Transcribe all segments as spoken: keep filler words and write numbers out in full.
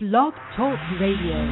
Blog Talk Radio.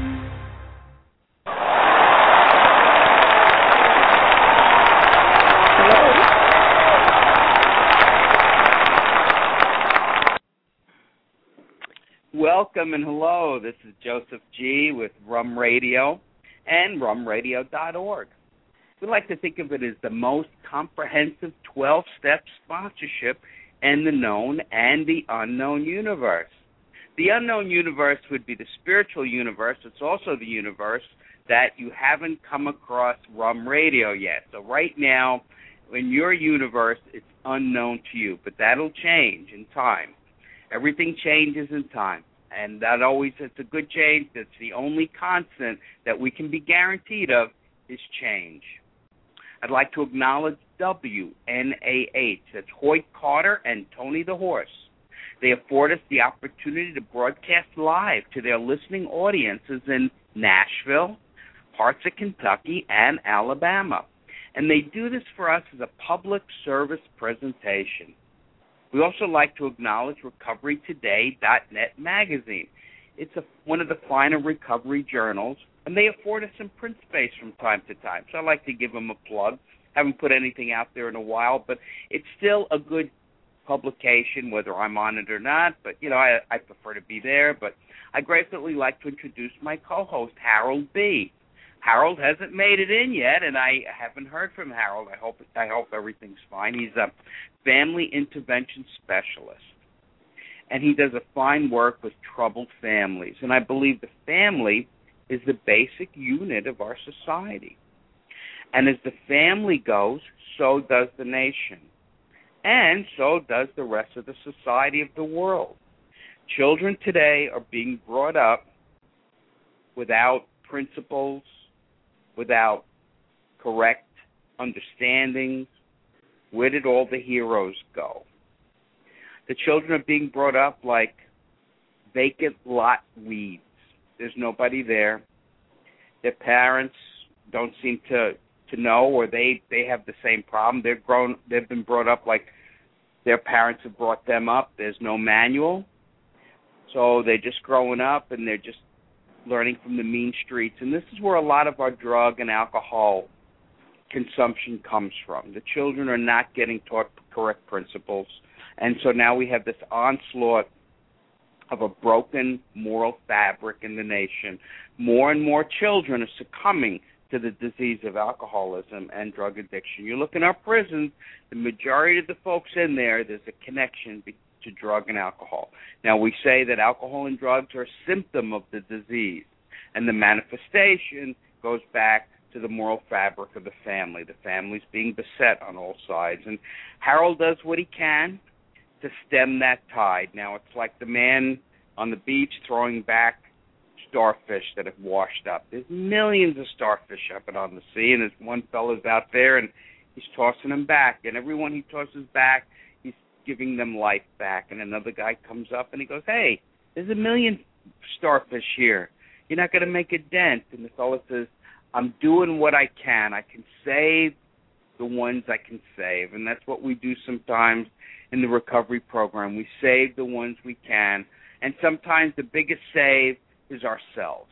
Welcome and hello. This is Joseph G. with Rum Radio and rum radio dot org. We like to think of it as the most comprehensive twelve-step sponsorship in the known and the unknown universe. The unknown universe would be the spiritual universe. It's also the universe that you haven't come across Rum Radio yet. So right now, in your universe, it's unknown to you, but that'll change in time. Everything changes in time, and that always is a good change. That's the only constant that we can be guaranteed of is change. I'd like to acknowledge W N A H. That's Hoyt Carter and Tony the Horse. They afford us the opportunity to broadcast live to their listening audiences in Nashville, parts of Kentucky, and Alabama. And they do this for us as a public service presentation. We also like to acknowledge recovery today dot net magazine. It's a, one of the finer recovery journals, and they afford us some print space from time to time. So I'd like to give them a plug. Haven't put anything out there in a while, but it's still a good publication, whether I'm on it or not. But, you know, I, I prefer to be there. But I gratefully like to introduce my co-host, Harold B. Harold hasn't made it in yet, and I haven't heard from Harold. I hope I hope everything's fine. He's a family intervention specialist, and he does a fine work with troubled families. And I believe the family is the basic unit of our society. And as the family goes, so does the nation. And so does the rest of the society of the world. Children today are being brought up without principles, without correct understandings. Where did all the heroes go? The children are being brought up like vacant lot weeds. There's nobody there. Their parents don't seem to, to know, or they, they have the same problem. They're grown. They've been brought up like their parents have brought them up. There's no manual. So they're just growing up, and they're just learning from the mean streets. And this is where a lot of our drug and alcohol consumption comes from. The children are not getting taught correct principles. And so now we have this onslaught of a broken moral fabric in the nation. More and more children are succumbing to the disease of alcoholism and drug addiction. You look in our prisons, the majority of the folks in there, there's a connection to drug and alcohol. Now, we say that alcohol and drugs are a symptom of the disease, and the manifestation goes back to the moral fabric of the family. The family's being beset on all sides. And Harold does what he can to stem that tide. Now, it's like the man on the beach throwing back starfish that have washed up. There's millions of starfish up and on the sea, and there's one fellow's out there, and he's tossing them back. And everyone he tosses back, he's giving them life back. And another guy comes up, and he goes, hey, there's a million starfish here. You're not going to make a dent. And the fellow says, I'm doing what I can. I can save the ones I can save. And that's what we do sometimes in the recovery program. We save the ones we can. And sometimes the biggest save is ourselves.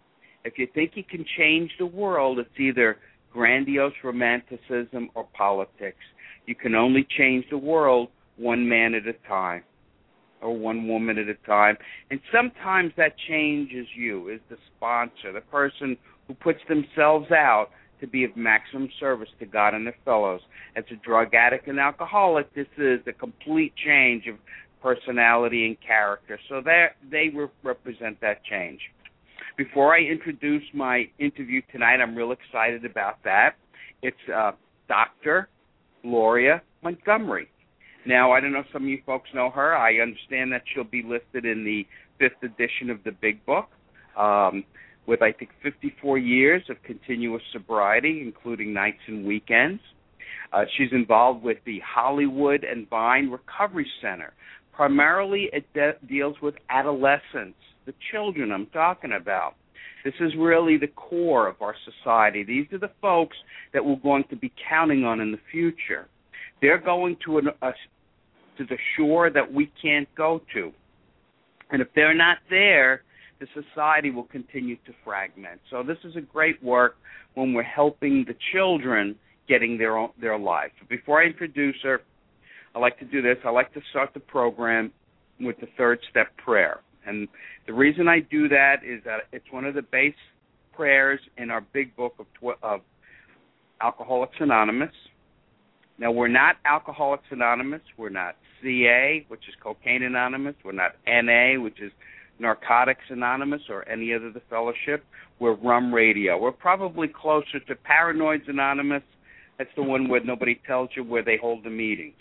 If you think you can change the world, it's either grandiose romanticism or politics. You can only change the world one man at a time or one woman at a time. And sometimes that change is you, is the sponsor, the person who puts themselves out to be of maximum service to God and their fellows. As a drug addict and alcoholic, this is a complete change of personality and character. So they re- represent that change. Before I introduce my interview tonight, I'm real excited about that. It's uh, Doctor Gloria Montgomery. Now, I don't know if some of you folks know her. I understand that she'll be listed in the fifth edition of the Big Book um, with, I think, fifty-four years of continuous sobriety, including nights and weekends. Uh, she's involved with the Hollywood and Vine Recovery Center. Primarily, it de- deals with adolescents, the children I'm talking about. This is really the core of our society. These are the folks that we're going to be counting on in the future. They're going to, an, a, to the shore that we can't go to. And if they're not there, the society will continue to fragment. So this is a great work when we're helping the children getting their own, their lives. But before I introduce her, I like to do this. I like to start the program with the third step prayer. And the reason I do that is that it's one of the base prayers in our big book of, tw- of Alcoholics Anonymous. Now, we're not Alcoholics Anonymous. We're not C A, which is Cocaine Anonymous. We're not N A, which is Narcotics Anonymous, or any other the fellowship. We're Rum Radio. We're probably closer to Paranoids Anonymous. That's the one where nobody tells you where they hold the meetings.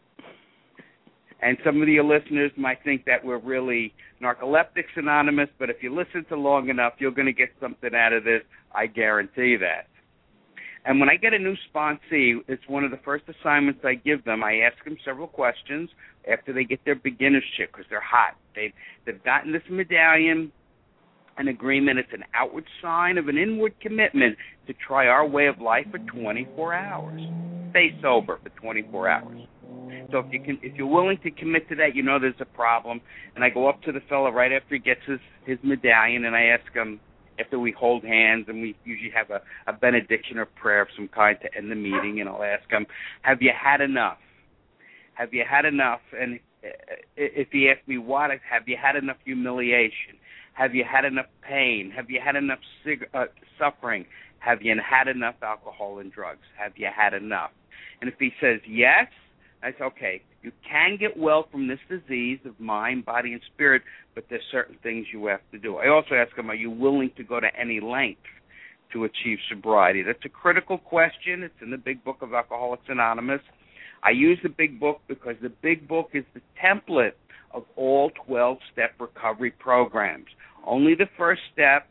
And some of your listeners might think that we're really Narcoleptics Anonymous, but if you listen to long enough, you're going to get something out of this. I guarantee that. And when I get a new sponsee, it's one of the first assignments I give them. I ask them several questions after they get their beginner's check because they're hot. They've, they've gotten this medallion, an agreement. It's an outward sign of an inward commitment to try our way of life for twenty-four hours. Stay sober for twenty-four hours. So if you can, if you're willing to commit to that, you know there's a problem. And I go up to the fellow right after he gets his, his medallion, and I ask him, after we hold hands, and we usually have a, a benediction or prayer of some kind to end the meeting, and I'll ask him, have you had enough? Have you had enough? And if he asks me what, have you had enough humiliation? Have you had enough pain? Have you had enough sig- uh, suffering? Have you had enough alcohol and drugs? Have you had enough? And if he says yes, I say, okay, you can get well from this disease of mind, body, and spirit, but there's certain things you have to do. I also ask them, are you willing to go to any length to achieve sobriety? That's a critical question. It's in the Big Book of Alcoholics Anonymous. I use the Big Book because the Big Book is the template of all twelve-step recovery programs. Only the first step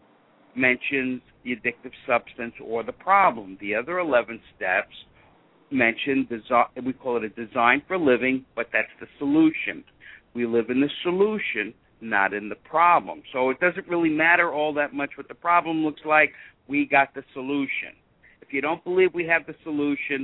mentions the addictive substance or the problem. The other eleven steps mentioned, we call it a design for living, but that's the solution. We live in the solution, not in the problem. So it doesn't really matter all that much what the problem looks like. We got the solution. If you don't believe we have the solution,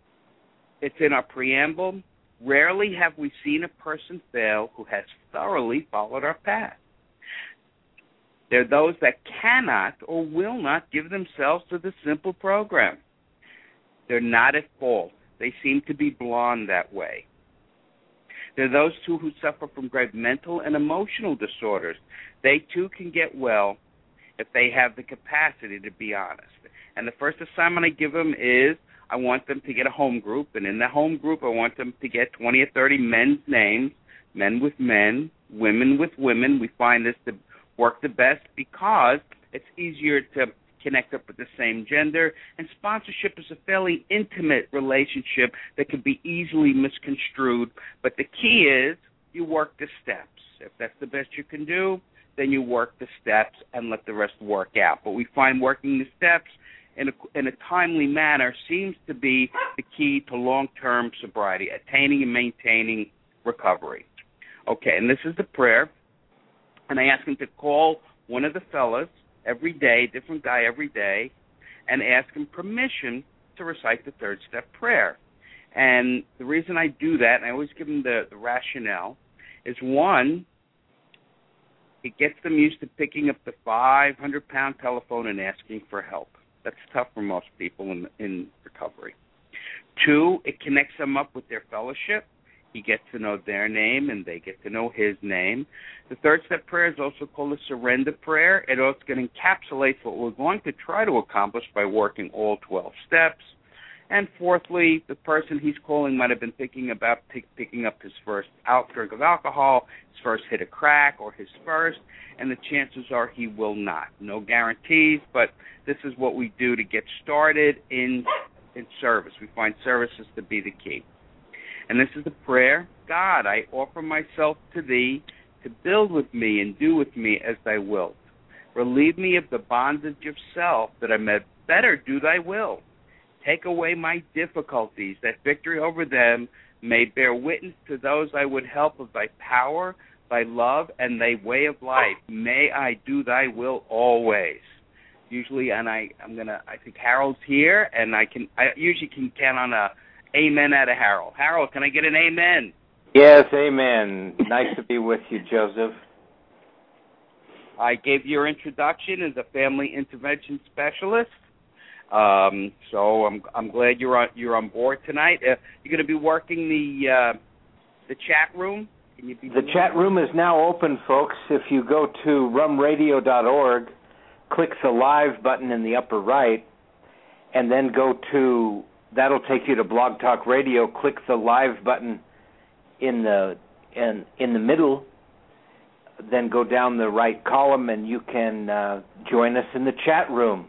it's in our preamble. Rarely have we seen a person fail who has thoroughly followed our path. There are those that cannot or will not give themselves to the simple program. They're not at fault. They seem to be blonde that way. There are those, too, who suffer from grave mental and emotional disorders. They, too, can get well if they have the capacity to be honest. And the first assignment I give them is I want them to get a home group, and in the home group I want them to get twenty or thirty men's names, men with men, women with women. We find this to work the best because it's easier to connect up with the same gender, and sponsorship is a fairly intimate relationship that can be easily misconstrued, but the key is you work the steps. If that's the best you can do, then you work the steps and let the rest work out. But we find working the steps in a, in a timely manner seems to be the key to long-term sobriety, attaining and maintaining recovery. Okay, and this is the prayer, and I ask them to call one of the fellas every day, different guy every day, and ask him permission to recite the third step prayer. And the reason I do that, and I always give them the, the rationale, is one, it gets them used to picking up the five hundred pound telephone and asking for help. That's tough for most people in, in recovery. Two, it connects them up with their fellowship. He gets to know their name, and they get to know his name. The third step prayer is also called a surrender prayer. It also encapsulates what we're going to try to accomplish by working all twelve steps. And fourthly, the person he's calling might have been thinking about pick, picking up his first out drink of alcohol, his first hit of crack, or his first, and the chances are he will not. No guarantees, but this is what we do to get started in, in service. We find services to be the key. And this is the prayer. God, I offer myself to thee to build with me and do with me as thy wilt. Relieve me of the bondage of self, that I may better do thy will. Take away my difficulties, that victory over them may bear witness to those I would help of thy power, thy love, and thy way of life. May I do thy will always. Usually, and I, I'm gonna. I think Harold's here, and I can. I usually can count on a amen out of Harold. Harold, can I get an amen? Yes, amen. Nice to be with you, Joseph. I gave your introduction as a family intervention specialist. Um, so I'm I'm glad you're on you're on board tonight. Uh, you're going to be working the uh, the chat room. Can you be the chat room is now open, folks. If you go to rum radio dot org, click the live button in the upper right, and then go to that'll take you to Blog Talk Radio. Click the live button in the in in the middle. Then go down the right column, and you can uh, join us in the chat room.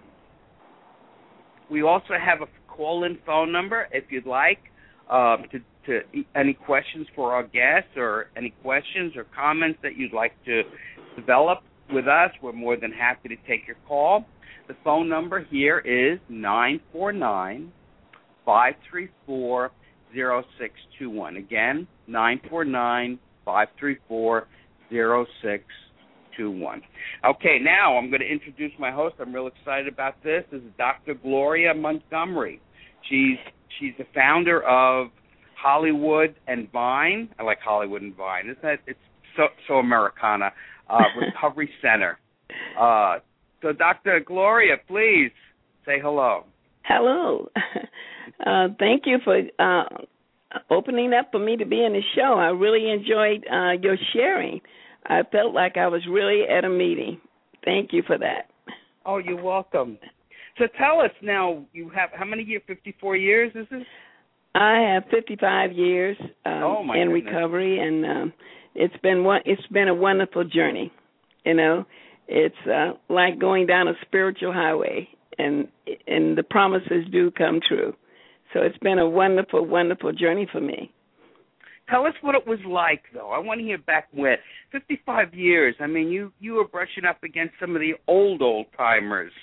We also have a call-in phone number if you'd like um, to, to any questions for our guests or any questions or comments that you'd like to develop with us. We're more than happy to take your call. The phone number here is nine four nine, five three four, zero six two one. Again, nine four nine, five three four, zero six two one. Okay, now I'm going to introduce my host. I'm real excited about this. This is Doctor Gloria Montgomery. She's she's the founder of Hollywood and Vine. I like Hollywood and Vine. Isn't that it's so so Americana? Uh, Recovery Center. Uh, so, Doctor Gloria, please say hello. Hello. Uh, thank you for uh, opening up for me to be in the show. I really enjoyed uh, your sharing. I felt like I was really at a meeting. Thank you for that. Oh, you're welcome. So tell us now, you have how many years? fifty-four years, is this? I have fifty-five years um, oh, my in goodness. recovery, and um, it's been one. It's been a wonderful journey. You know, it's uh, like going down a spiritual highway, and and the promises do come true. So it's been a wonderful, wonderful journey for me. Tell us what it was like, though. I want to hear back when. fifty-five years. I mean, you, you were brushing up against some of the old, old-timers.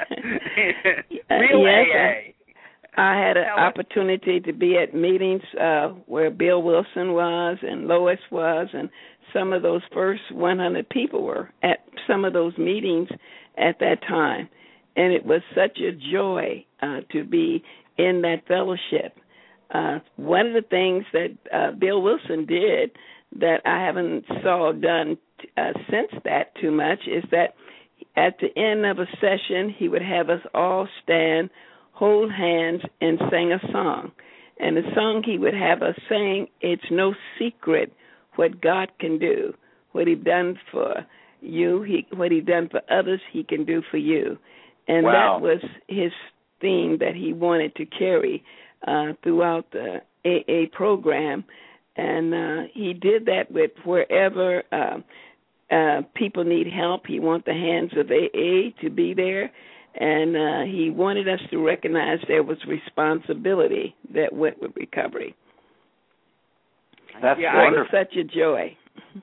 Real yes, A A. I had an Tell opportunity us. to be at meetings uh, where Bill Wilson was and Lois was, and some of those first one hundred people were at some of those meetings at that time. And it was such a joy uh, to be in that fellowship. Uh, one of the things that uh, Bill Wilson did that I haven't saw done uh, since that too much is that at the end of a session, he would have us all stand, hold hands, and sing a song. And the song he would have us sing, it's no secret what God can do, what he done for you, he, what he done for others, he can do for you. And wow. that was his theme that he wanted to carry Uh, throughout the A A program, and uh, he did that with wherever uh, uh, people need help. He wants the hands of A A to be there, and uh, he wanted us to recognize there was responsibility that went with recovery. That's yeah, wonderful. It was such a joy.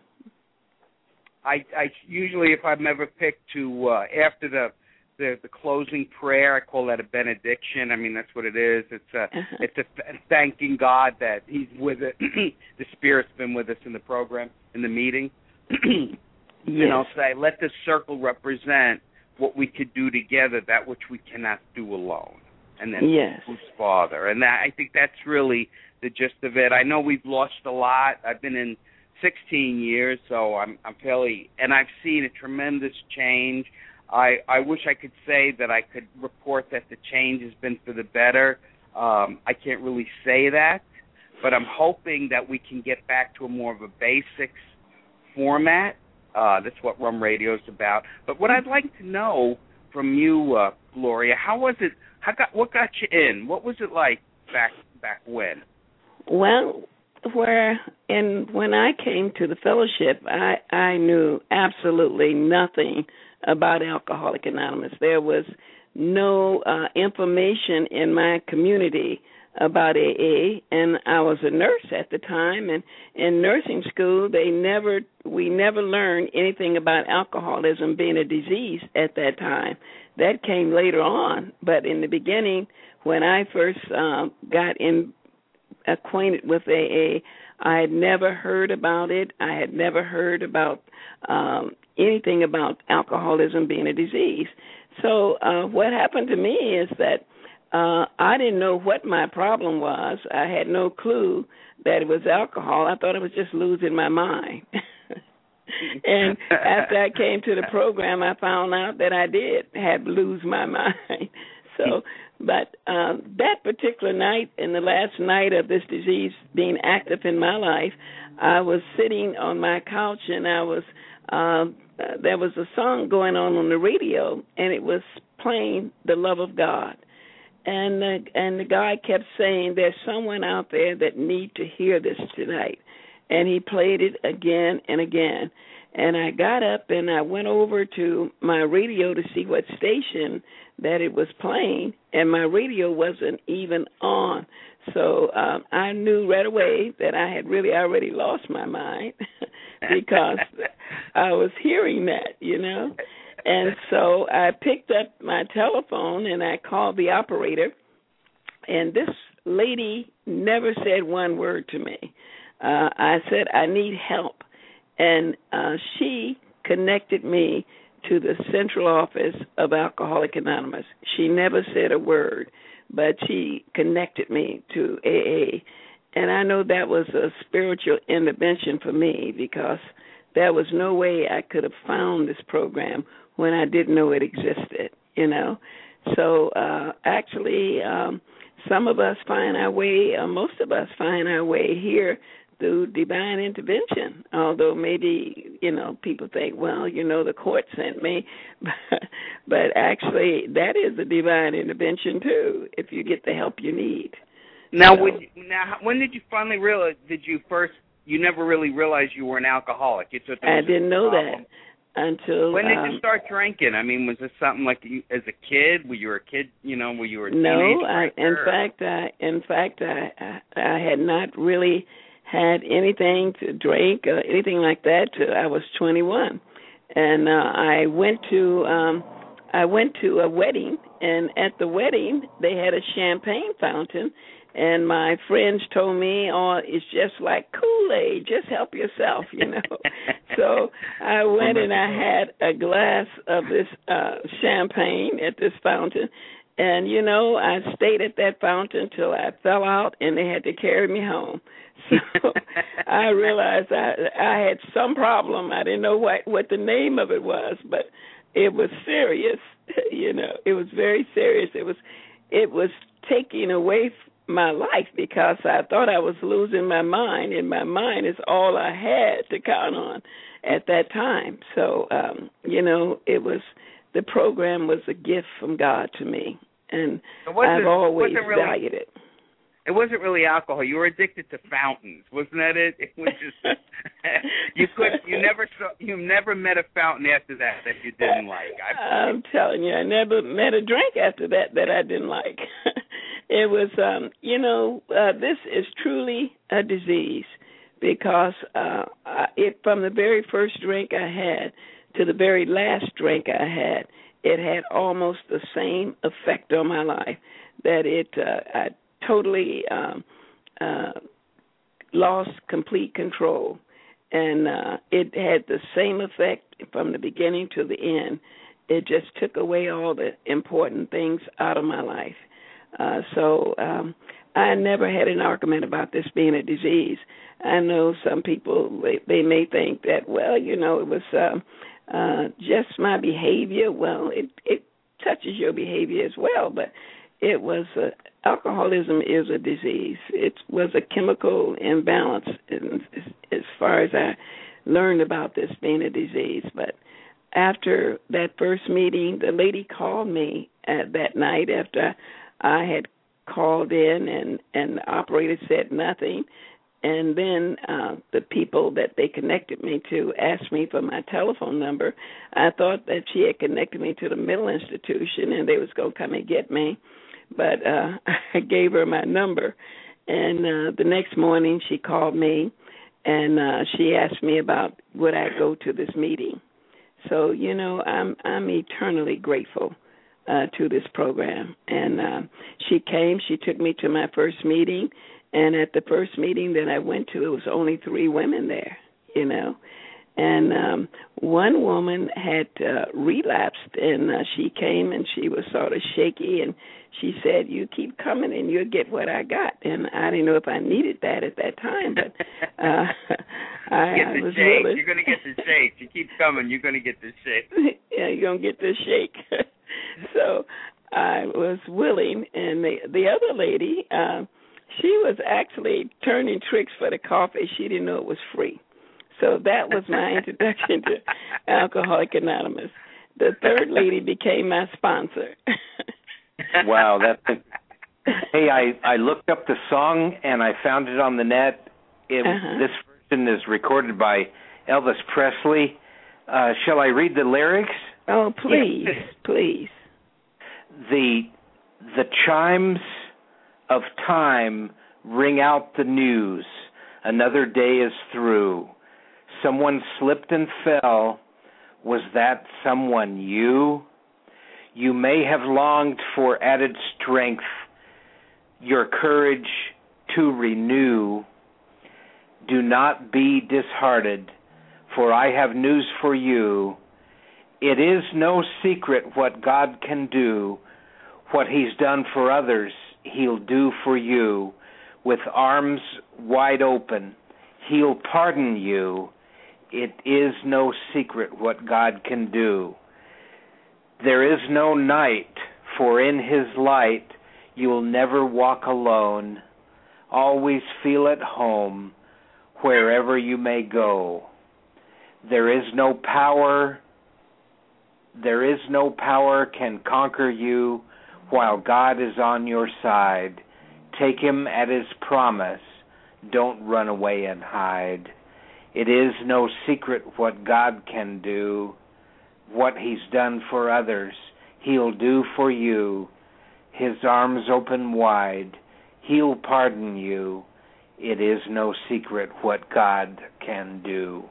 I, I usually, if I'm ever picked to, uh, after the The, the closing prayer, I call that a benediction. I mean, that's what it is. It's a, uh-huh. it's a th- thanking God that He's with it. The Spirit's been with us in the program, in the meeting. Yes. You know, say, let this circle represent what we could do together, that which we cannot do alone. And then yes. who's Father. And that, I think that's really the gist of it. I know we've lost a lot. I've been in sixteen years, so I'm, I'm fairly, and I've seen a tremendous change. I, I wish I could say that I could report that the change has been for the better. Um, I can't really say that, but I'm hoping that we can get back to a more of a basics format. Uh, that's what Rum Radio is about. But what I'd like to know from you, uh, Gloria, how was it? How got what got you in? What was it like back back when? Well, where and when I came to the fellowship, I I knew absolutely nothing about Alcoholics Anonymous. There was no uh, information in my community about A A, and I was a nurse at the time, and in nursing school, they never we never learned anything about alcoholism being a disease at that time. That came later on, but in the beginning, when I first um, got in acquainted with A A, I had never heard about it. I had never heard about um, anything about alcoholism being a disease. So uh, what happened to me is that uh, I didn't know what my problem was. I had no clue that it was alcohol. I thought I was just losing my mind. And after I came to the program, I found out that I did have lose my mind. So, but um, that particular night, and the last night of this disease being active in my life, I was sitting on my couch, and I was uh, there was a song going on on the radio, and it was playing "The Love of God." And the, and the guy kept saying, there's someone out there that need to hear this tonight. And he played it again and again. And I got up and I went over to my radio to see what station that it was playing, and my radio wasn't even on. So um, I knew right away that I had really already lost my mind because I was hearing that, you know. And so I picked up my telephone and I called the operator, and this lady never said one word to me. Uh, I said, I need help. And uh, she connected me to the central office of Alcoholics Anonymous. She never said a word, but she connected me to A A. And I know that was a spiritual intervention for me, because there was no way I could have found this program when I didn't know it existed, you know. So uh, actually, um, some of us find our way, uh, most of us find our way here through divine intervention, although maybe, you know, people think, well, you know, the court sent me. But, but actually, that is a divine intervention, too, if you get the help you need. Now, so, when, now when did you finally realize, did you first, you never really realized you were an alcoholic? You thought I didn't know that until... When did um, you start drinking? I mean, was this something like you, as a kid? Were you a kid, you know, were you a teenage No, I, in or? fact, I, in fact, I, I, I had not really had anything to drink or anything like that till I was twenty-one, and uh, I went to um, I went to a wedding, and at the wedding they had a champagne fountain, and my friends told me, "Oh, it's just like Kool-Aid. Just help yourself," you know. So I went and I had a glass of this uh, champagne at this fountain. And, you know, I stayed at that fountain till I fell out, and they had to carry me home. So I realized I, I had some problem. I didn't know what, what the name of it was, but it was serious. You know, it was very serious. It was it was taking away my life, because I thought I was losing my mind, and my mind is all I had to count on at that time. So, um, you know, it was the program was a gift from God to me. And I've always really, valued it. It wasn't really alcohol. You were addicted to fountains, wasn't that it? It was just you could you never saw, you never met a fountain after that that you didn't like. I, I'm telling you, I never met a drink after that that I didn't like. It was, um, you know, uh, this is truly a disease, because uh, it from the very first drink I had to the very last drink I had, it had almost the same effect on my life, that it uh, I totally um, uh, lost complete control, and uh, it had the same effect from the beginning to the end. It just took away all the important things out of my life. Uh, so um, I never had an argument about this being a disease. I know some people, they, they may think that, well, you know, it was uh, uh, just my behavior. Well, it, it touches your behavior as well, but it was uh, alcoholism is a disease. It was a chemical imbalance in, as far as I learned about this being a disease. But after that first meeting, the lady called me at that night after I had called in, and, and the operator said nothing. And then uh, the people that they connected me to asked me for my telephone number. I thought that she had connected me to the mental institution and they was going to come and get me. But uh, I gave her my number. And uh, the next morning she called me, and uh, she asked me about would I go to this meeting. So, you know, I'm I'm eternally grateful uh, to this program. And uh, she came, she took me to my first meeting. And at the first meeting that I went to, it was only three women there, you know. And um, one woman had uh, relapsed, and uh, she came and she was sort of shaky, and she said, "You keep coming and you'll get what I got." And I didn't know if I needed that at that time, but uh, I, get I the was shake. willing. You're going to get the shake. You keep coming, you're going to get the shake. Yeah, you're going to get the shake. So I was willing, and the the other lady, uh, she was actually turning tricks for the coffee. She didn't know it was free. So that was my introduction to Alcoholics Anonymous. The third lady became my sponsor. Wow, that's a, hey, I, I looked up the song and I found it on the net. It, uh-huh. This version is recorded by Elvis Presley. Uh, shall I read the lyrics? Oh, please, yes. please. The the chimes of time ring out the news. Another day is through. Someone slipped and fell. Was that someone you? You may have longed for added strength, your courage to renew. Do not be disheartened, for I have news for you. It is no secret what God can do. What He's done for others, He'll do for you. With arms wide open, He'll pardon you. It is no secret what God can do. There is no night, for in His light you'll never walk alone. Always feel at home wherever you may go. There is no power, there is no power can conquer you while God is on your side. Take Him at His promise. Don't run away and hide. It is no secret what God can do. What He's done for others, He'll do for you. His arms open wide, He'll pardon you. It is no secret what God can do.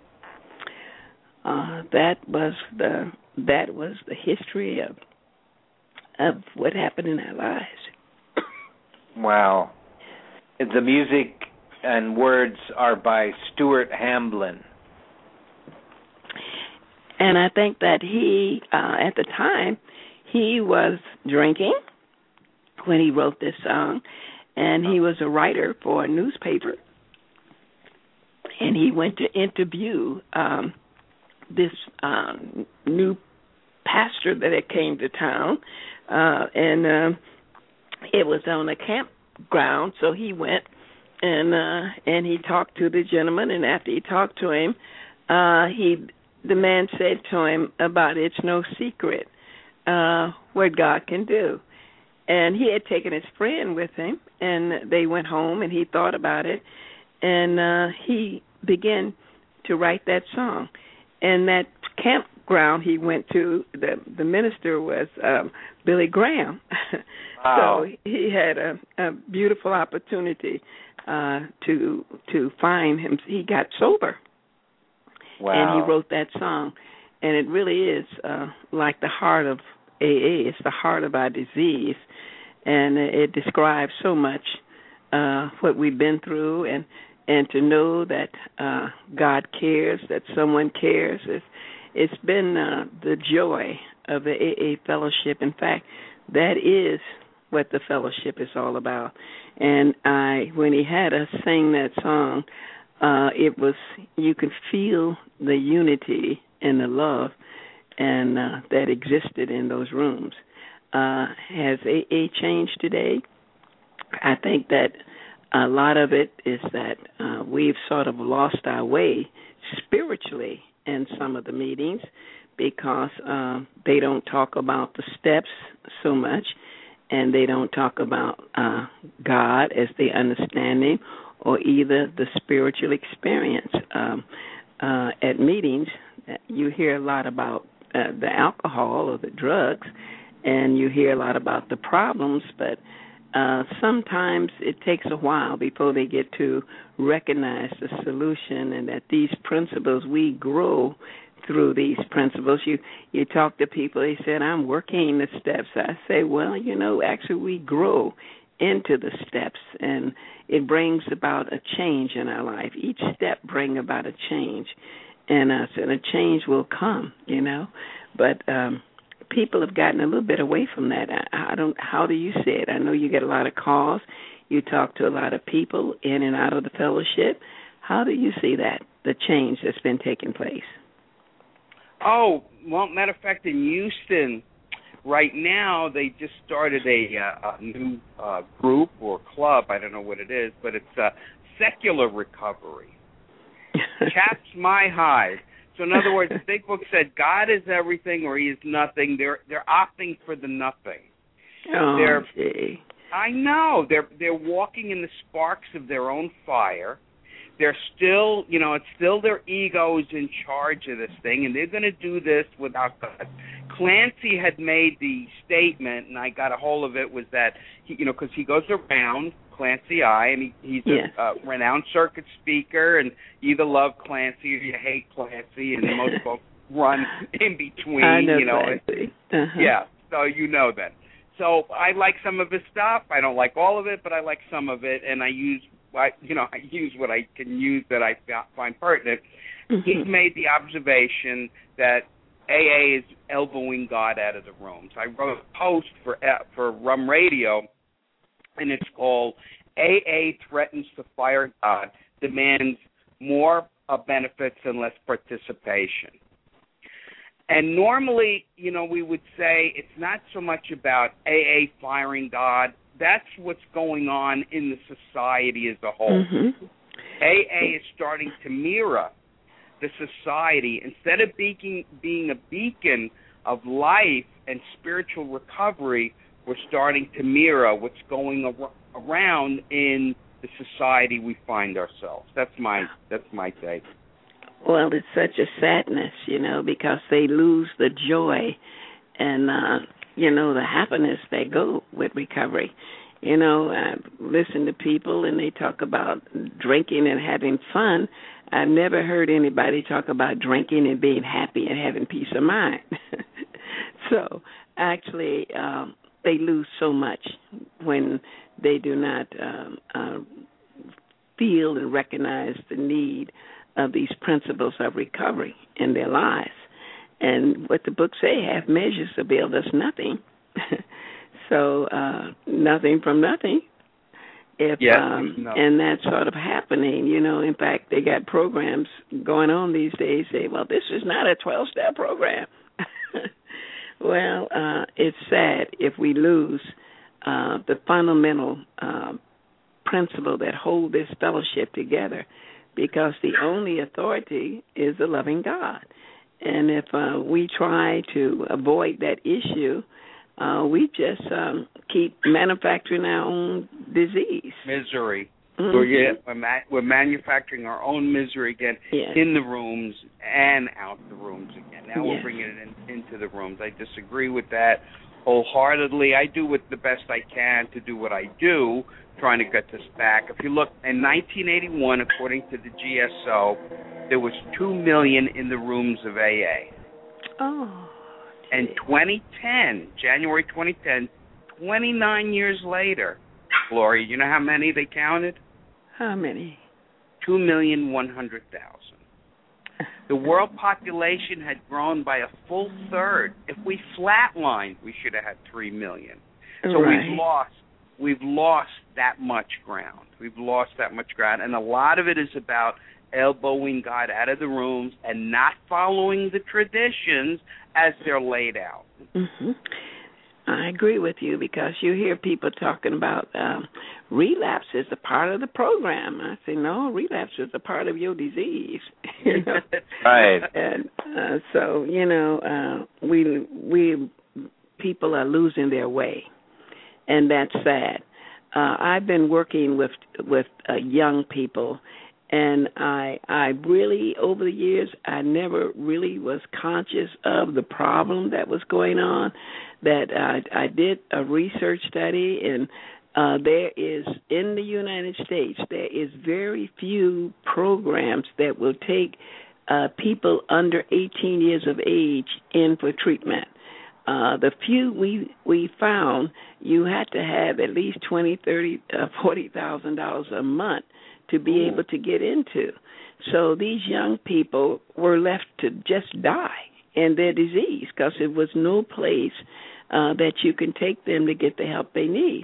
Uh, that was the that was the history of of what happened in our lives. Wow. The music and words are by Stuart Hamblin. And I think that he, uh, at the time, he was drinking when he wrote this song, and he was a writer for a newspaper. And he went to interview um, this um, new pastor that had came to town, uh, and uh, it was on a campground. So he went and uh, and he talked to the gentleman, and after he talked to him, uh, he the man said to him about it's no secret uh, what God can do. And he had taken his friend with him, and they went home, and he thought about it, and uh, he began to write that song. And that campground he went to, the the minister was um, Billy Graham. Wow. So he had a, a beautiful opportunity uh, to to find him. He got sober. Wow. And he wrote that song. And it really is uh, like the heart of A A. It's the heart of our disease. And it describes so much uh, what we've been through, and, and to know that uh, God cares, that someone cares. It's, it's been uh, the joy of the A A fellowship. In fact, that is what the fellowship is all about. And I, when he had us sing that song, uh, it was, you could feel the unity and the love and uh, that existed in those rooms. Uh, has A A changed today? I think that a lot of it is that uh, we've sort of lost our way spiritually in some of the meetings because uh, they don't talk about the steps so much, and they don't talk about uh, God as they understand Him, or either the spiritual experience. Um, uh, at meetings, you hear a lot about uh, the alcohol or the drugs, and you hear a lot about the problems, but uh, sometimes it takes a while before they get to recognize the solution, and that these principles, we grow through these principles. You you talk to people, they said, I'm working the steps. I say, well, you know, actually we grow into the steps, and it brings about a change in our life. Each step brings about a change in us, and a change will come, you know. But um, people have gotten a little bit away from that. I, I don't. How do you see it? I know you get a lot of calls. You talk to a lot of people in and out of the fellowship. How do you see that, the change that's been taking place? Oh, well, matter of fact, in Houston, right now, they just started a, uh, a new uh, group or club. I don't know what it is, but it's uh, secular recovery. Chaps my hide. So in other words, the Big Book said God is everything or he is nothing. They're they're opting for the nothing. Oh, they're, gee. I know. They're they're walking in the sparks of their own fire. They're still, you know, it's still their egos in charge of this thing, and they're going to do this without God. Clancy had made the statement, and I got a hold of it, was that, he, you know, because he goes around, Clancy I, and he, he's a yes. uh, renowned circuit speaker, and you either love Clancy or you hate Clancy, and most folks run in between. I know you know, Clancy. Uh-huh. Yeah, so you know that. So I like some of his stuff. I don't like all of it, but I like some of it, and I use, I, you know, I use what I can use that I find pertinent. Mm-hmm. He's made the observation that A A is elbowing God out of the rooms. I wrote a post for for Rum Radio, and it's called A A Threatens to Fire God, Demands More uh, Benefits and Less Participation. And normally, you know, we would say it's not so much about A A firing God. That's what's going on in the society as a whole. Mm-hmm. A A is starting to mirror the society. Instead of being, being a beacon of life and spiritual recovery, we're starting to mirror what's going ar- around in the society we find ourselves. That's my that's my take. Well, it's such a sadness, you know, because they lose the joy and, uh, you know, the happiness that go with recovery. You know, I listen to people and they talk about drinking and having fun. I've never heard anybody talk about drinking and being happy and having peace of mind. So, actually, um, they lose so much when they do not um, uh, feel and recognize the need of these principles of recovery in their lives. And what the book say, half measures to build us nothing. So uh, nothing from nothing. If yes, um, no. And that's sort of happening. You know, in fact, they got programs going on these days. Say, well, this is not a twelve-step program. Well, uh, it's sad if we lose uh, the fundamental uh, principle that hold this fellowship together, because the only authority is the loving God. And if uh, we try to avoid that issue, uh, we just um, keep manufacturing our own disease. Misery. Mm-hmm. We're, yeah, we're, ma- we're manufacturing our own misery again, yes. in the rooms and out the rooms again. Now yes. we're bringing it in, into the rooms. I disagree with that wholeheartedly. I do what the best I can to do what I do, trying to get this back. If you look, in nineteen eighty-one, according to the G S O, there was two million in the rooms of A A. Oh. And twenty ten, January twenty ten, twenty-nine years later, Gloria, you know how many they counted? How many? two million one hundred thousand. The world population had grown by a full third. If we flatlined, we should have had three million. So right. we've lost we've lost that much ground. We've lost that much ground. And a lot of it is about elbowing God out of the rooms and not following the traditions as they're laid out. Mm-hmm. I agree with you, because you hear people talking about um, relapse is a part of the program. I say, no, relapse is a part of your disease. You know? Right. And uh, so, you know, uh, we we people are losing their way, and that's sad. Uh, I've been working with with uh, young people, and I I really, over the years, I never really was conscious of the problem that was going on. That I, I did a research study, and uh, there is, in the United States, there is very few programs that will take uh, people under eighteen years of age in for treatment. Uh, the few we we found, you had to have at least twenty, thirty, uh, forty thousand dollars a month to be Ooh. able to get into. So these young people were left to just die in their disease, because there was no place uh, that you can take them to get the help they need.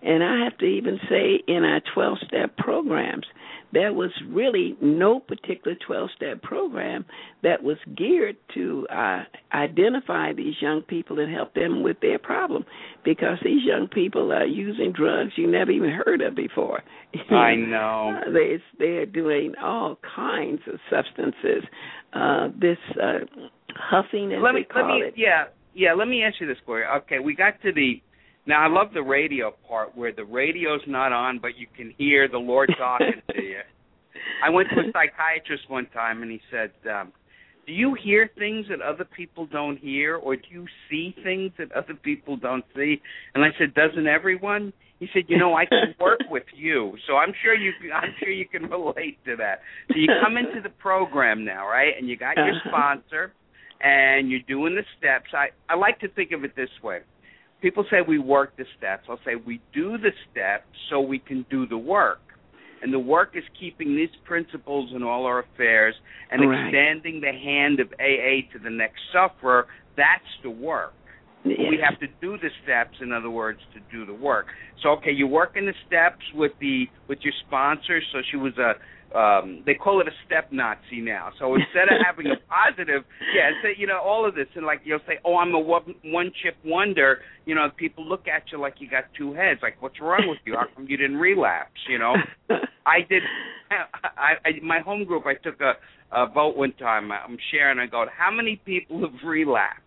And I have to even say in our twelve-step programs, there was really no particular twelve-step program that was geared to uh, identify these young people and help them with their problem, because these young people are using drugs you never even heard of before. I know. Uh, they, they're doing all kinds of substances. Uh, this uh, huffing, as let they me, call let me, it. Yeah, yeah, let me ask you this, Gloria. Okay, we got to the, now I love the radio part where the radio's not on, but you can hear the Lord talking to you. I went to a psychiatrist one time, and he said, um, do you hear things that other people don't hear, or do you see things that other people don't see? And I said, doesn't everyone? He said, you know, I can work with you, so I'm sure you I'm sure you can relate to that. So you come into the program now, right, and you got your sponsor, and you're doing the steps. I, I like to think of it this way. People say we work the steps. I'll say we do the steps so we can do the work. And the work is keeping these principles in all our affairs and right. extending the hand of A A to the next sufferer. That's the work. Yes. We have to do the steps, in other words, to do the work. So, okay, you work in the steps with the with your sponsor. So she was a, um, they call it a step Nazi now. So instead of having a positive, yeah, so, you know, all of this, and like you'll say, oh, I'm a one, one chip wonder. You know, people look at you like you got two heads. Like, what's wrong with you? How come you didn't relapse? You know, I did. I, I my home group, I took a, a vote one time. I'm sharing. I go, how many people have relapsed?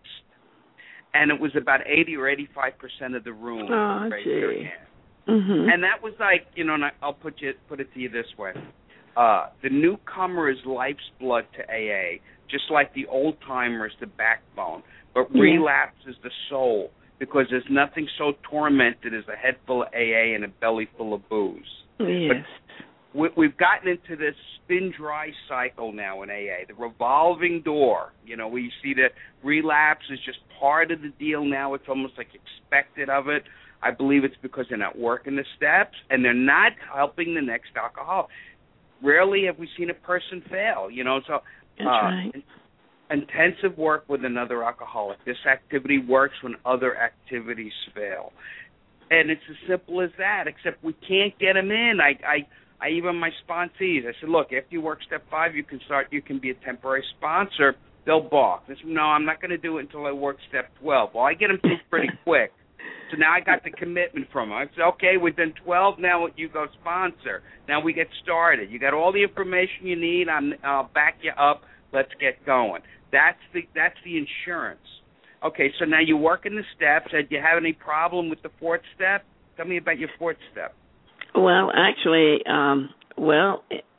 And it was about eighty or eighty-five percent of the room. Oh, raised gee. their hand. Mm-hmm. And that was like, you know, and I, I'll put you put it to you this way: uh, the newcomer is life's blood to A A, just like the old timer is the backbone. But yeah. relapse is the soul, because there's nothing so tormented as a head full of A A and a belly full of booze. Yes. But we, we've gotten into this spin dry cycle now in A A, the revolving door. You know, we see that relapse is just part of the deal now. It's almost like expected of it. I believe it's because they're not working the steps and they're not helping the next alcoholic. Rarely have we seen a person fail, you know. So That's uh, right. intensive work with another alcoholic. This activity works when other activities fail. And it's as simple as that, except we can't get them in. I, I, I even my sponsees, I said, look, after you work step five, you can start, you can be a temporary sponsor. They'll balk. They said, no, I'm not going to do it until I work step twelve. Well, I get them through pretty quick. So now I got the commitment from them. I said, okay, we've done twelve, now you go sponsor. Now we get started. You got all the information you need. I'm, I'll back you up. Let's get going. That's the that's the insurance. Okay, so now you work in the steps. Did you have any problem with the fourth step? Tell me about your fourth step. Well, actually, um, well,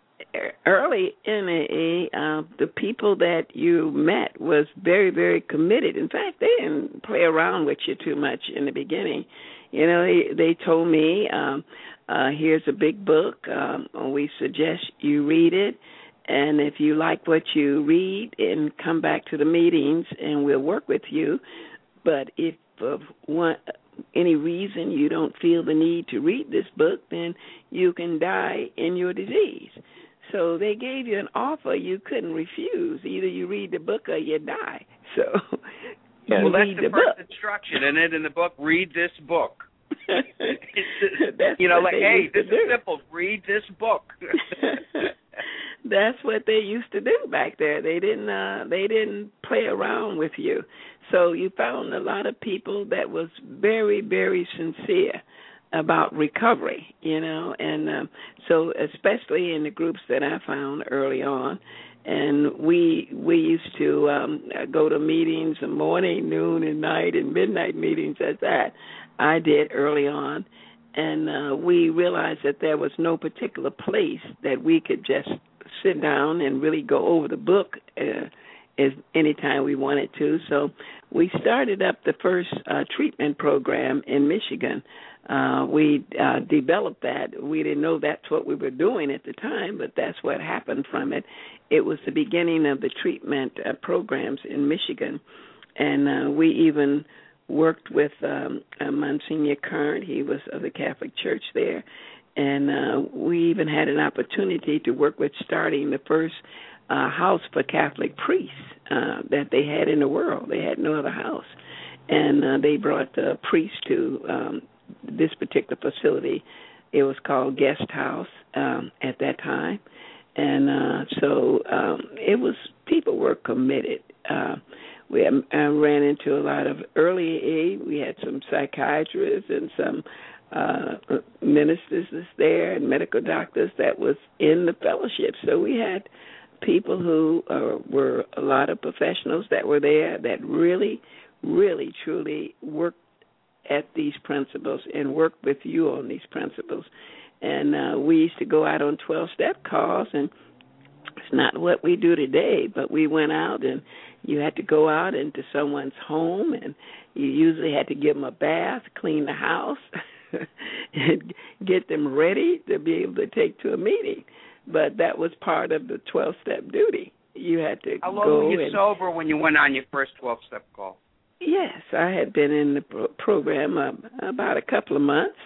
early in A A, uh, the people that you met was very, very committed. In fact, they didn't play around with you too much in the beginning. You know, they, they told me, um, uh, here's a big book. Um, we suggest you read it. And if you like what you read, and come back to the meetings, and we'll work with you. But if for one, any reason you don't feel the need to read this book, then you can die in your disease. So they gave you an offer you couldn't refuse. Either you read the book or you die. So yeah, you well, that's read the, the first book. instruction, and then in the book, read this book. That's you know, like, hey, used this to is do. simple. Read this book. That's what they used to do back there. They didn't. Uh, they didn't play around with you. So you found a lot of people that was very, very sincere about recovery. You know, and um, so especially in the groups that I found early on. And we we used to um, go to meetings morning, noon, and night, and midnight meetings as that I did early on. And uh, we realized that there was no particular place that we could just sit down and really go over the book uh, as anytime we wanted to. So we started up the first uh, treatment program in Michigan. Uh, we uh, developed that. We didn't know that's what we were doing at the time, but that's what happened from it. It was the beginning of the treatment uh, programs in Michigan. And uh, we even worked with um, uh, Monsignor Current. He was of the Catholic Church there. And uh, we even had an opportunity to work with starting the first uh, house for Catholic priests uh, that they had in the world. They had no other house. And uh, they brought the priests to um, this particular facility, it was called Guest House um, at that time. And uh, so um, it was, people were committed. Uh, we had, I ran into a lot of early aid. We had some psychiatrists and some uh, ministers there and medical doctors that was in the fellowship. So we had people who uh, were a lot of professionals that were there that really, really, truly worked at these principles and worked with you on these principles. And uh, we used to go out on twelve-step calls, and it's not what we do today, but we went out, and you had to go out into someone's home, and you usually had to give them a bath, clean the house, and get them ready to be able to take to a meeting. But that was part of the twelve-step duty. You had to How long go were you and, sober when you went on your first twelve-step call? Yes, I had been in the pro- program uh, about a couple of months.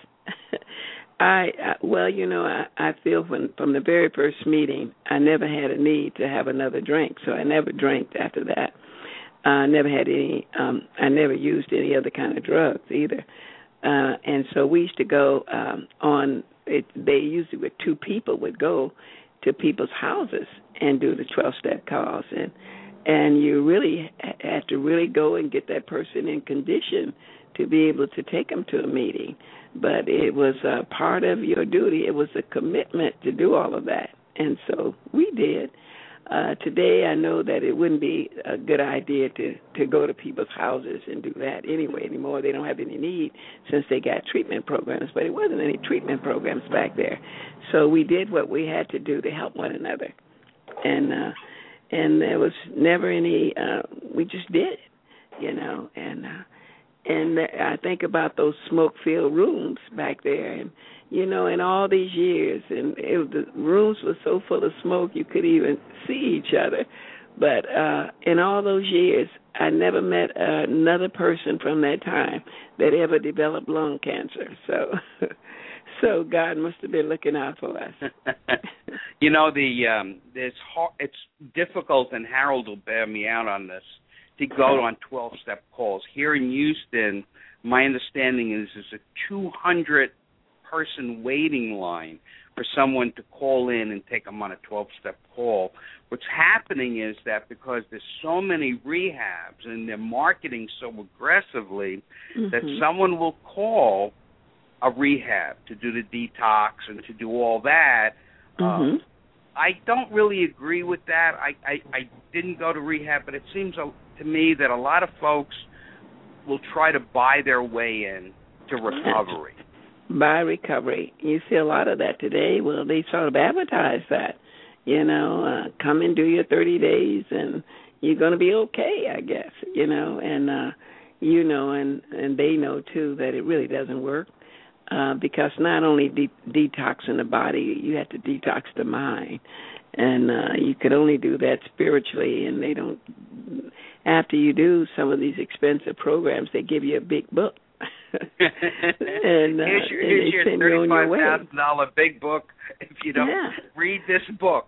I, I well, you know, I, I feel when, from the very first meeting, I never had a need to have another drink, so I never drank after that. I never had any. Um, I never used any other kind of drugs either. Uh, and so we used to go um, on. It, they usually with two people would go to people's houses and do the twelve-step calls, and and you really had to really go and get that person in condition to be able to take them to a meeting. But it was a part of your duty. It was a commitment to do all of that. And so we did. Uh, today I know that it wouldn't be a good idea to, to go to people's houses and do that anyway anymore. They don't have any need since they got treatment programs. But it wasn't any treatment programs back there. So we did what we had to do to help one another. And uh, and there was never any, uh, we just did it, you know, and uh, And I think about those smoke-filled rooms back there, and you know, in all these years, and it, the rooms were so full of smoke you could even see each other. But uh, in all those years, I never met uh, another person from that time that ever developed lung cancer. So, so God must have been looking out for us. You know, the um, it's hard, it's difficult, and Harold will bear me out on this, to go on twelve-step calls. Here in Houston, my understanding is there's a two hundred person waiting line for someone to call in and take them on a twelve-step call. What's happening is that because there's so many rehabs and they're marketing so aggressively, mm-hmm. that someone will call a rehab to do the detox and to do all that. Mm-hmm. Uh, I don't really agree with that. I, I, I didn't go to rehab, but it seems a, to me that a lot of folks will try to buy their way in to recovery. Buy recovery. You see a lot of that today. Well, they sort of advertise that, you know, uh, come and do your thirty days and you're going to be okay, I guess, you know, and, uh, you know, and, and they know, too, that it really doesn't work. Uh, because not only de- detoxing the body, you have to detox the mind. And uh, you could only do that spiritually, and they don't, after you do some of these expensive programs, they give you a big book. and, uh, here's your, and here's your thirty-five thousand dollars big book if you don't yeah. read this book.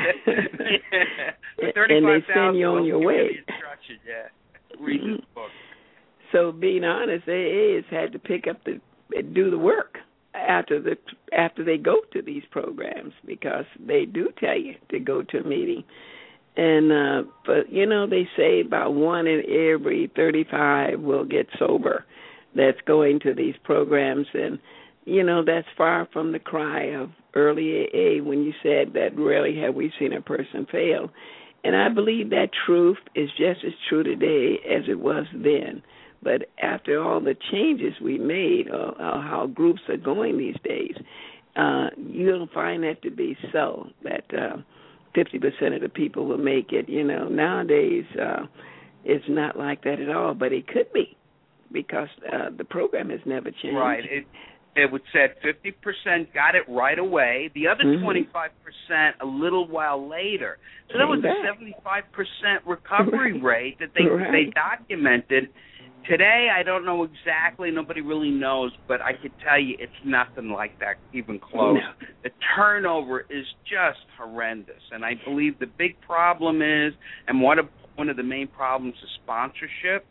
And they send you on your way. Yeah. Read mm-hmm. this book. So being honest, A A has had to pick up the do the work after the after they go to these programs, because they do tell you to go to a meeting. And uh, but you know, they say about one in every thirty-five will get sober that's going to these programs, and you know, that's far from the cry of early A A when you said that rarely have we seen a person fail. And I believe that truth is just as true today as it was then. But after all the changes we made, or, or how groups are going these days, uh, you'll find that to be so, that uh, fifty percent of the people will make it. You know, nowadays uh, it's not like that at all, but it could be, because uh, the program has never changed. Right. It, it would said fifty percent got it right away, the other mm-hmm. twenty-five percent a little while later. So that was a seventy-five percent recovery right. rate that they right. they documented. Today, I don't know exactly. Nobody really knows, but I can tell you it's nothing like that, even close. No. The turnover is just horrendous, and I believe the big problem is, and one of one of the main problems is sponsorship.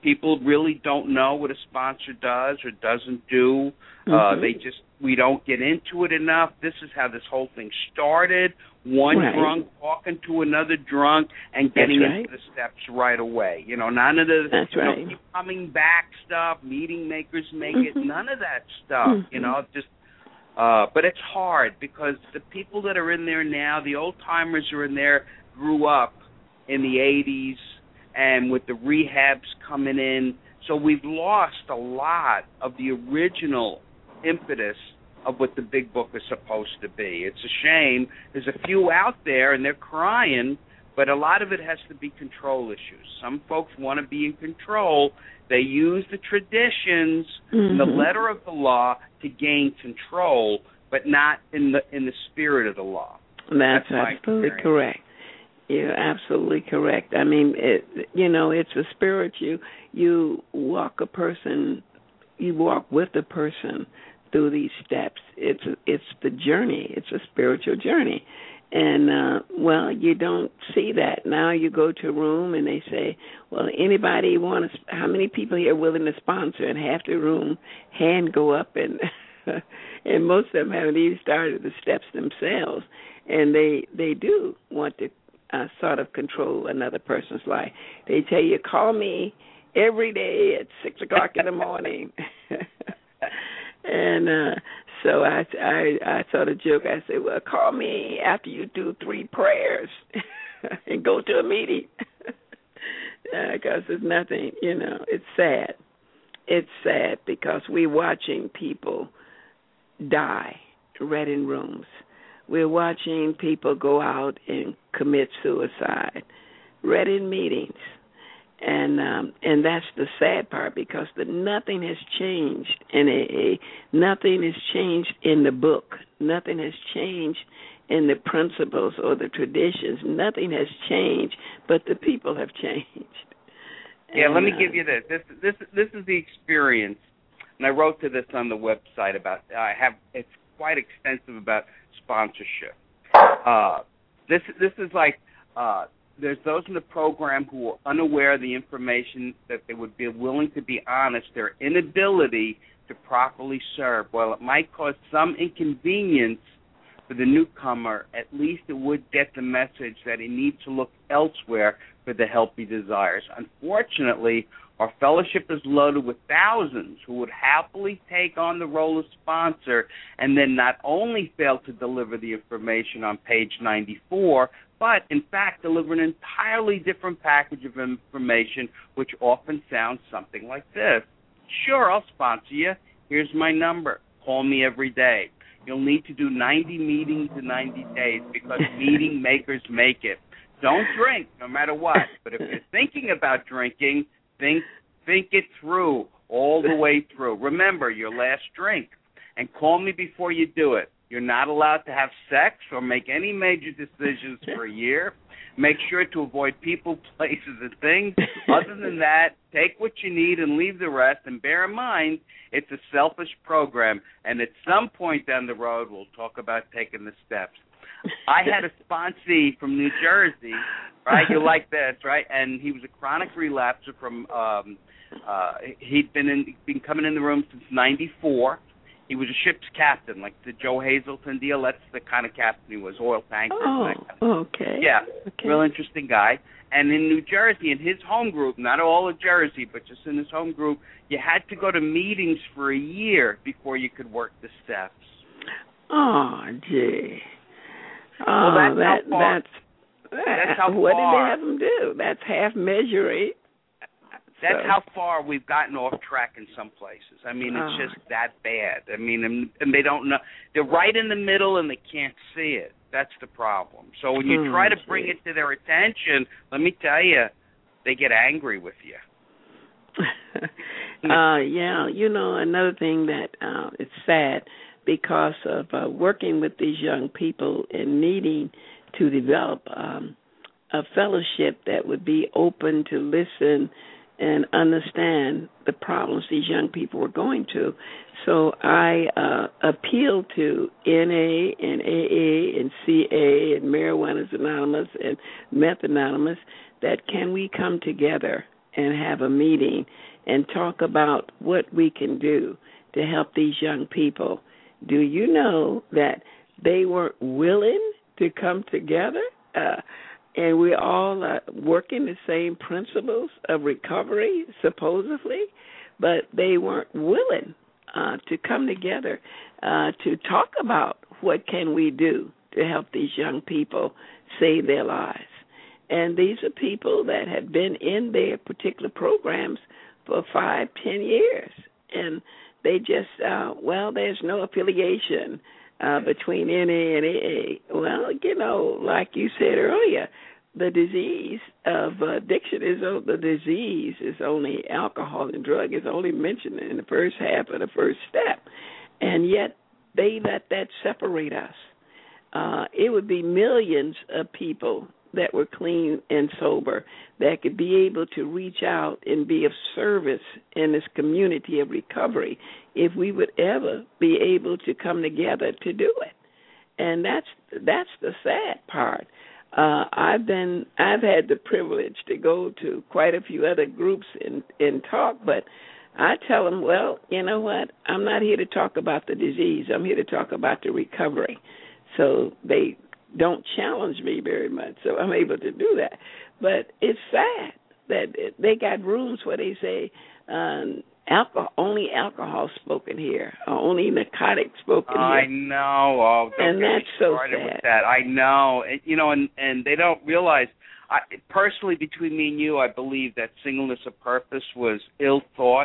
people really don't know what a sponsor does or doesn't do. Mm-hmm. Uh, they just, we don't get into it enough. This is how this whole thing started. One right. drunk talking to another drunk and getting That's right. into the steps right away. You know, none of the That's you right. know, keep coming back stuff, meeting makers make mm-hmm. it, none of that stuff, mm-hmm. you know, just, uh, but it's hard because the people that are in there now, the old timers are in there, grew up in the eighties and with the rehabs coming in. So we've lost a lot of the original impetus of what the big book is supposed to be. It's a shame. There's a few out there, and they're crying, but a lot of it has to be control issues. Some folks want to be in control. They use the traditions, mm-hmm. the letter of the law, to gain control, but not in the in the spirit of the law. That's, That's absolutely correct. You're absolutely correct. I mean, it, you know, it's a spirit. You, you walk a person, you walk with a person through these steps. It's it's the journey. It's a spiritual journey. And, uh, well, you don't see that. Now you go to a room and they say, well, anybody want to, how many people here are willing to sponsor? And half the room hand go up, and and most of them haven't even started the steps themselves. And they, they do want to uh, sort of control another person's life. They tell you, call me every day at six o'clock in the morning. And uh, so I, I, I sort of joke. I say, well, call me after you do three prayers and go to a meeting. Because uh, there's nothing, you know, it's sad. It's sad because we're watching people die right in rooms. We're watching people go out and commit suicide right in meetings. And um, and that's the sad part, because the, nothing has changed in A A. Nothing has changed in the book. Nothing has changed in the principles or the traditions. Nothing has changed, but the people have changed. Yeah, and, let me uh, give you this. This this this is the experience, and I wrote to this on the website about. I have it's quite extensive about sponsorship. Uh, this this is like. Uh, There's those in the program who are unaware of the information, that they would be willing to be honest, their inability to properly serve. While it might cause some inconvenience for the newcomer, at least it would get the message that he needs to look elsewhere for the help he desires. Unfortunately, our fellowship is loaded with thousands who would happily take on the role of sponsor and then not only fail to deliver the information on page ninety-four, but, in fact, deliver an entirely different package of information, which often sounds something like this. Sure, I'll sponsor you. Here's my number. Call me every day. You'll need to do ninety meetings in ninety days because meeting makers make it. Don't drink, no matter what. But if you're thinking about drinking, think think it through, all the way through. Remember, your last drink. And call me before you do it. You're not allowed to have sex or make any major decisions for a year. Make sure to avoid people, places, and things. Other than that, take what you need and leave the rest. And bear in mind, it's a selfish program. And at some point down the road, we'll talk about taking the steps. I had a sponsee from New Jersey, right? You like this, right? And he was a chronic relapser from. Um, uh, he'd been in, been coming in the room since ninety-four. He was a ship's captain, like the Joe Hazelton deal. That's the kind of captain he was, oil tanker. Oh, that kind of okay. Yeah, okay. Real interesting guy. And in New Jersey, in his home group, not all of Jersey, but just in his home group, you had to go to meetings for a year before you could work the steps. Oh, gee. Oh, well, that's that, how far. That's, that's how what far. did they have them do? That's half measuring. That's so. how far we've gotten off track in some places. I mean, it's Oh. just that bad. I mean, and, and they don't know. They're right in the middle, and they can't see it. That's the problem. So when you oh, try to gee. bring it to their attention, let me tell you, they get angry with you. uh, yeah, you know, another thing that uh, it's sad because of uh, working with these young people and needing to develop um, a fellowship that would be open to listen and understand the problems these young people were going to. So I uh, appeal to N A and A A and C A and Marijuana's Anonymous and Meth Anonymous that can we come together and have a meeting and talk about what we can do to help these young people. Do you know that they weren't willing to come together? Uh, and we all are working the same principles of recovery, supposedly, but they weren't willing uh, to come together uh, to talk about what can we do to help these young people save their lives. And these are people that had been in their particular programs for five, ten years. And they just, uh, well, there's no affiliation uh, between N A and A A. Well, you know, like you said earlier, the disease of addiction is uh, the disease is only alcohol and drug is only mentioned in the first half of the first step, and yet they let that separate us. Uh, it would be millions of people that were clean and sober that could be able to reach out and be of service in this community of recovery if we would ever be able to come together to do it. And that's that's the sad part. Uh, I've been I've had the privilege to go to quite a few other groups and, and talk, but I tell them, well, you know what? I'm not here to talk about the disease. I'm here to talk about the recovery. So they don't challenge me very much, so I'm able to do that. But it's sad that they got rooms where they say um, alcohol, only alcohol spoken here, or only narcotics spoken here. I know. Oh, don't and get that's me so started sad. with that. I know. And, you know, and, and they don't realize, I, personally, between me and you, I believe that singleness of purpose was ill thought.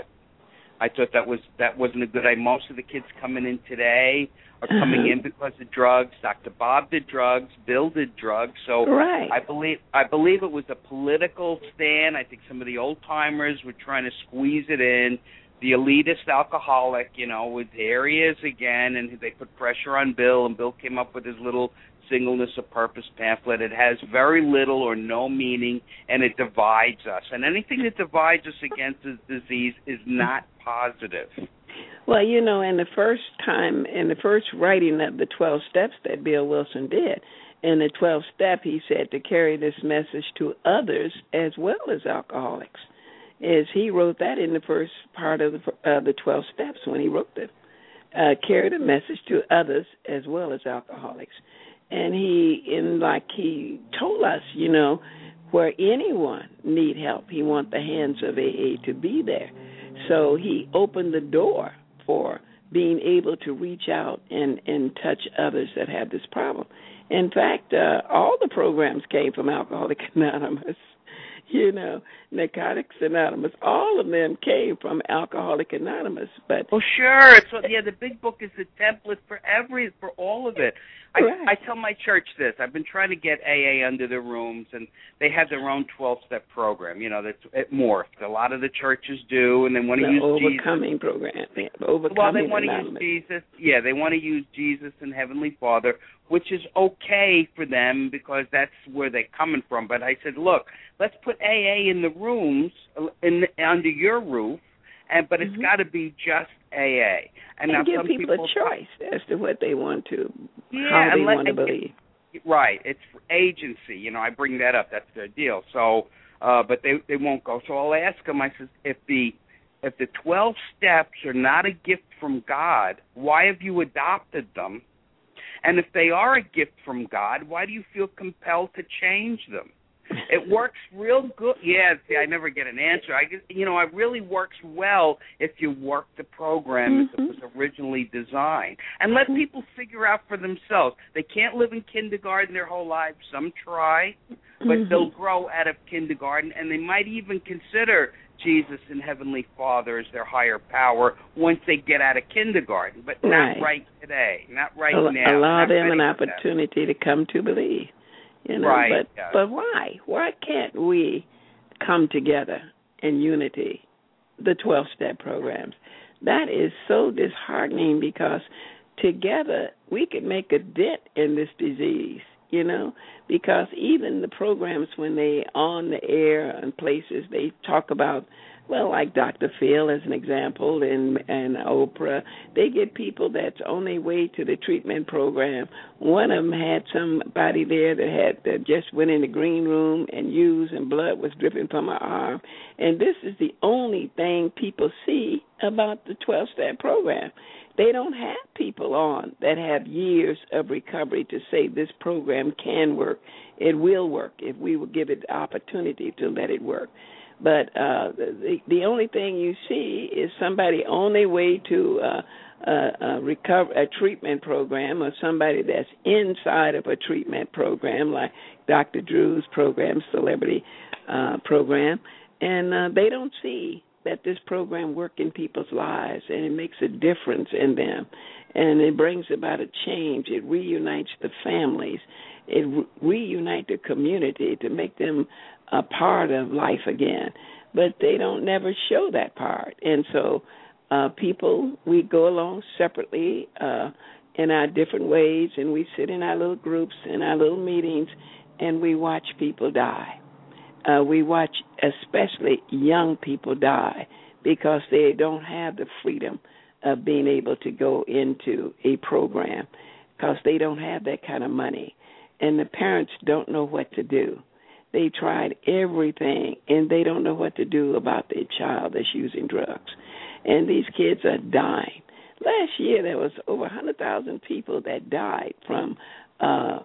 I thought that was that wasn't a good idea. Most of the kids coming in today are coming uh-huh. in because of drugs. Doctor Bob did drugs. Bill did drugs. So right. I believe I believe it was a political stand. I think some of the old timers were trying to squeeze it in. The elitist alcoholic, you know, with there he is again, and they put pressure on Bill, and Bill came up with his little singleness of purpose pamphlet. It has very little or no meaning, and it divides us. And anything that divides us against this disease is not positive. Well, you know, in the first time, in the first writing of the twelve steps that Bill Wilson did, in the twelfth step, he said to carry this message to others as well as alcoholics. As he wrote that in the first part of the, uh, the twelve steps when he wrote it. Uh, carry the message to others as well as alcoholics. And he, in like he told us, you know, where anyone need help, he wants the hands of A A to be there. So he opened the door for being able to reach out and, and touch others that have this problem. In fact, uh, all the programs came from Alcoholics Anonymous. You know, Narcotics Anonymous, all of them came from Alcoholics Anonymous. But well, sure. So yeah, the big book is the template for every for all of it. I, right. I tell my church this. I've been trying to get A A under the rooms, and they have their own twelve-step program. You know, that's it morphed. A lot of the churches do, and they want to the use overcoming Jesus. program. Yeah, the overcoming well, they want Anonymous. to use Jesus. Yeah, they want to use Jesus and Heavenly Father, which is okay for them because that's where they're coming from. But I said, look, let's put A A in the rooms in under your roof, and but it's mm-hmm. got to be just A A. And, and now give some people, people a choice as to what they want to, yeah, how they and let, want to and, believe. Right, it's agency. You know, I bring that up. That's their deal. So, uh, but they they won't go. So I'll ask them. I says, if the if the twelve steps are not a gift from God, why have you adopted them? And if they are a gift from God, why do you feel compelled to change them? It works real good. Yeah, see, I never get an answer. I guess, you know, it really works well if you work the program mm-hmm. as it was originally designed. And let people figure out for themselves. They can't live in kindergarten their whole lives. Some try, but mm-hmm. they'll grow out of kindergarten, and they might even consider Jesus and Heavenly Father as their higher power once they get out of kindergarten, but not right, right today, not right Al- now. Allow not them an that. opportunity to come to believe. You know, right, but yes. but why? Why can't we come together in unity? The twelve-step programs. That is so disheartening because together we could make a dent in this disease. You know, because even the programs when they on the air and places they talk about Well, like Doctor Phil as an example, and and Oprah, they get people that's on their way to the treatment program. One of them had somebody there that had that just went in the green room and used, and blood was dripping from her arm. And this is the only thing people see about the twelve-step program. They don't have people on that have years of recovery to say this program can work. It will work if we will give it the opportunity to let it work. But uh, the the only thing you see is somebody on their way to uh, a, a recover a treatment program, or somebody that's inside of a treatment program, like Doctor Drew's program, Celebrity uh, program, and uh, they don't see that this program works in people's lives, and it makes a difference in them, and it brings about a change. It reunites the families. It re- reunites the community to make them a part of life again. But they don't never show that part. And so uh, people, we go along separately uh, in our different ways, and we sit in our little groups, in our little meetings, and we watch people die. Uh, we watch especially young people die because they don't have the freedom of being able to go into a program because they don't have that kind of money. And the parents don't know what to do. They tried everything, and they don't know what to do about their child that's using drugs. And these kids are dying. Last year, there was over one hundred thousand people that died from uh,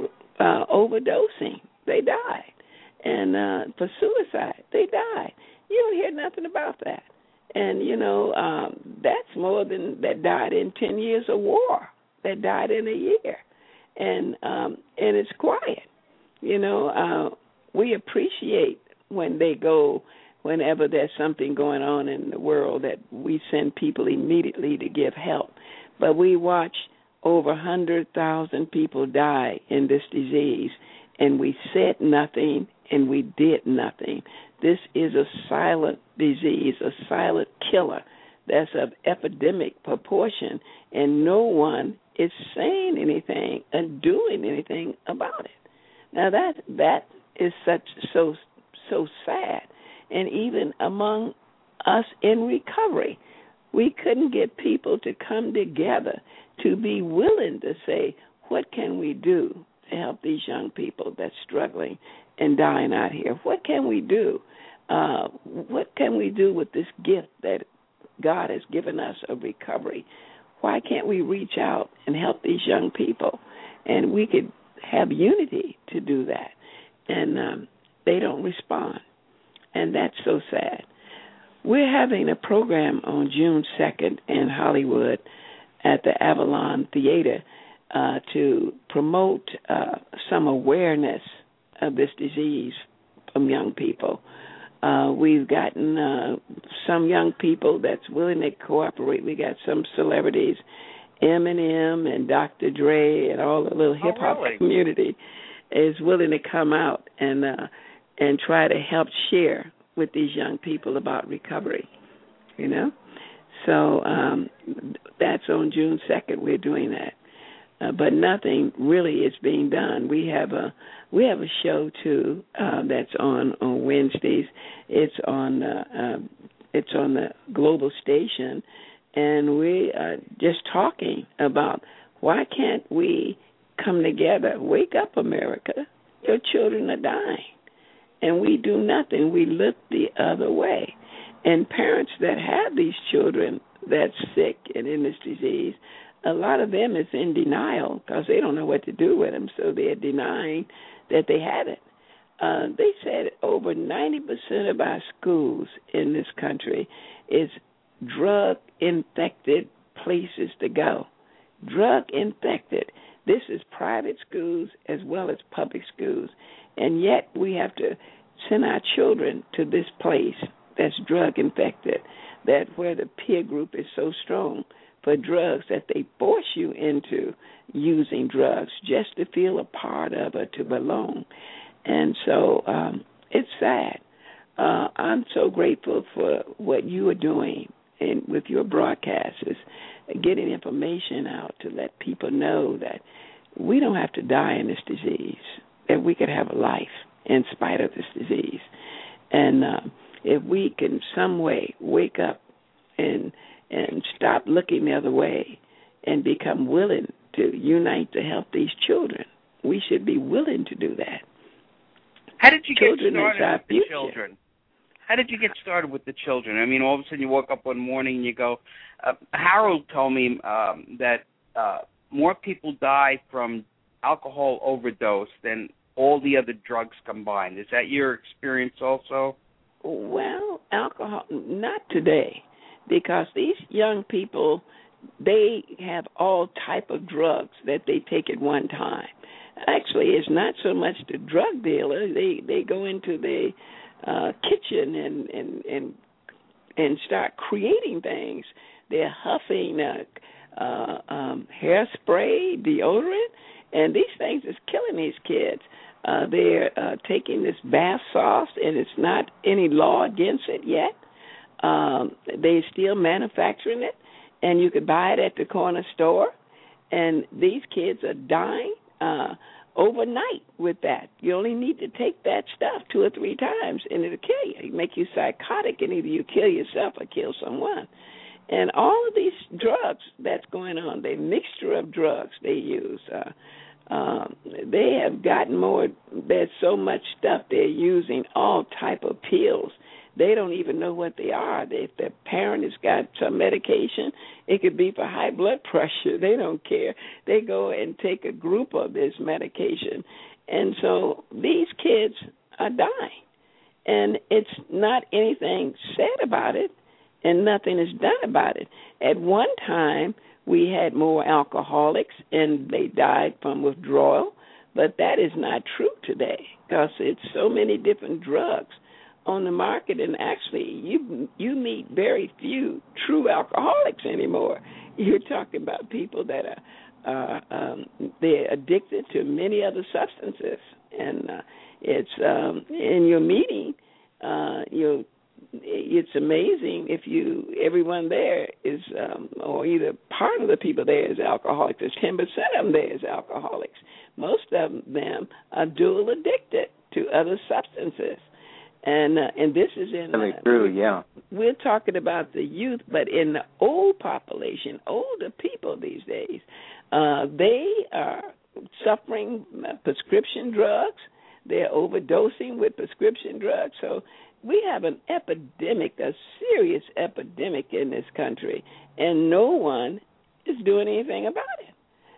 uh, overdosing. They died. And uh, for suicide, they died. You don't hear nothing about that. And, you know, um, that's more than that died in ten years of war, that died in a year. And um, and it's quiet. You know, uh, we appreciate when they go, whenever there's something going on in the world, that we send people immediately to give help. But we watch over one hundred thousand people die in this disease, and we said nothing and we did nothing. This is a silent disease, a silent killer that's of epidemic proportion, and no one is saying anything and doing anything about it. Now that that is such so so sad. And even among us in recovery, we couldn't get people to come together to be willing to say, what can we do to help these young people that's struggling and dying out here? What can we do? Uh, what can we do with this gift that God has given us of recovery? Why can't we reach out and help these young people? And we could have unity to do that. And um, they don't respond. And that's so sad. We're having a program on June second in Hollywood at the Avalon Theater uh, to promote uh, some awareness of this disease from young people. Uh, we've gotten uh, some young people that's willing to cooperate. We got some celebrities, Eminem and Doctor Dre and all the little hip-hop oh, really? community is willing to come out and uh, and try to help share with these young people about recovery, you know. So um, that's on June second. We're doing that. Uh, but nothing really is being done. We have a we have a show too uh, that's on, on Wednesdays. It's on uh, uh, it's on the global station, and we are just talking about why can't we come together? Wake up, America! Your children are dying, and we do nothing. We look the other way, and parents that have these children that's sick and in this disease, a lot of them is in denial because they don't know what to do with them, so they're denying that they had it. Uh, they said over ninety percent of our schools in this country is drug-infected places to go. Drug-infected. This is private schools as well as public schools, and yet we have to send our children to this place that's drug-infected, that where the peer group is so strong for drugs that they force you into using drugs just to feel a part of it, to belong. And so um, it's sad. Uh, I'm so grateful for what you are doing and with your broadcasts, getting information out to let people know that we don't have to die in this disease, that we could have a life in spite of this disease. And uh, if we can some way wake up and and stop looking the other way and become willing to unite to help these children, we should be willing to do that. How did you children get started with the future. children? How did you get started with the children? I mean, all of a sudden you woke up one morning and you go, uh, Harold told me um, that uh, more people die from alcohol overdose than all the other drugs combined. Is that your experience also? Well, alcohol, not today, because these young people, they have all type of drugs that they take at one time. Actually, it's not so much the drug dealer. They they go into the uh, kitchen and, and and and start creating things. They're huffing uh, uh, um, hairspray, deodorant, and these things is killing these kids. Uh, they're uh, taking this bath sauce, and it's not any law against it yet. Um, they're still manufacturing it, and you could buy it at the corner store. And these kids are dying uh, overnight with that. You only need to take that stuff two or three times, and it'll kill you. It'll make you psychotic, and either you kill yourself or kill someone. And all of these drugs that's going on, the mixture of drugs they use, uh, um, they have gotten more. There's so much stuff they're using, all type of pills. They don't even know what they are. If their parent has got some medication, it could be for high blood pressure. They don't care. They go and take a group of this medication. And so these kids are dying. And it's not anything said about it, and nothing is done about it. At one time, we had more alcoholics, and they died from withdrawal, but that is not true today because it's so many different drugs on the market, and actually you you meet very few true alcoholics anymore. You're talking about people that are uh, um, they're addicted to many other substances, and uh, it's um, in your meeting, uh, you it's amazing if you everyone there is um, or either part of the people there is alcoholics. There's ten percent of them there is alcoholics. Most of them are dual addicted to other substances. And uh, and this is in really uh, true, yeah. We're talking about the youth, but in the old population, older people these days, uh, they are suffering prescription drugs. They're overdosing with prescription drugs. So we have an epidemic, a serious epidemic in this country, and no one is doing anything about it.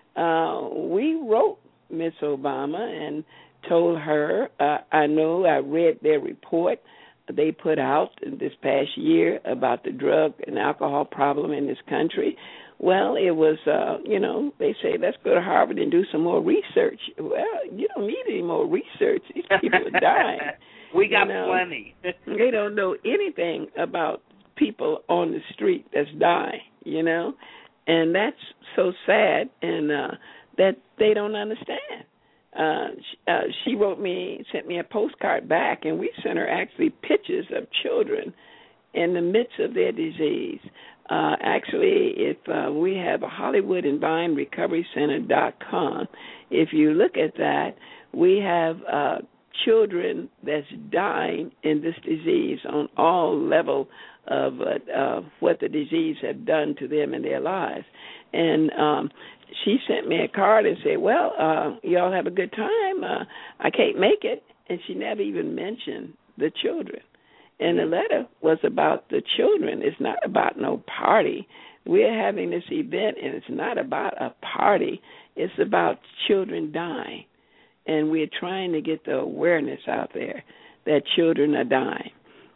Uh, we wrote Miss Obama and told her, uh, I know, I read their report they put out this past year about the drug and alcohol problem in this country. Well, it was, uh, you know, they say, let's go to Harvard and do some more research. Well, you don't need any more research. These people are dying. We got you know, plenty. They don't know anything about people on the street that's dying, you know, and that's so sad, and uh, that they don't understand. Uh, she, uh, she wrote me, sent me a postcard back, and we sent her actually pictures of children in the midst of their disease. Uh, actually, if uh, we have a Hollywood and Vine Recovery Center dot com, if you look at that, we have uh, children that's dying in this disease on all level of uh, uh, what the disease have done to them in their lives. And um, she sent me a card and said, well, uh, y'all have a good time. Uh, I can't make it. And she never even mentioned the children. And the letter was about the children. It's not about no party. We're having this event, and it's not about a party. It's about children dying. And we're trying to get the awareness out there that children are dying.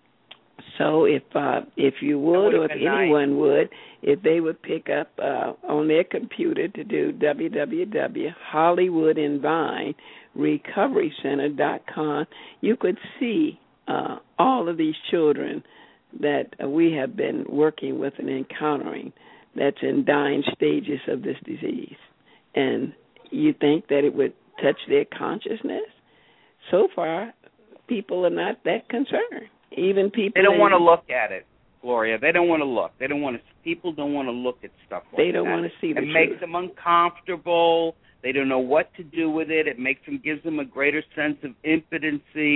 So if uh, if you would, or if anyone nice. would, if they would pick up uh, on their computer to do w w w dot Hollywood and Vine Recovery Center dot com, you could see uh, all of these children that we have been working with and encountering that's in dying stages of this disease. And you think that it would touch their consciousness? So far, people are not that concerned. Even people, they don't in, want to look at it, Gloria. They don't want to look. They don't want to. People don't want to look at stuff like that. They don't want to see the truth. It makes them uncomfortable. They don't know what to do with it. It makes them, gives them a greater sense of impotency.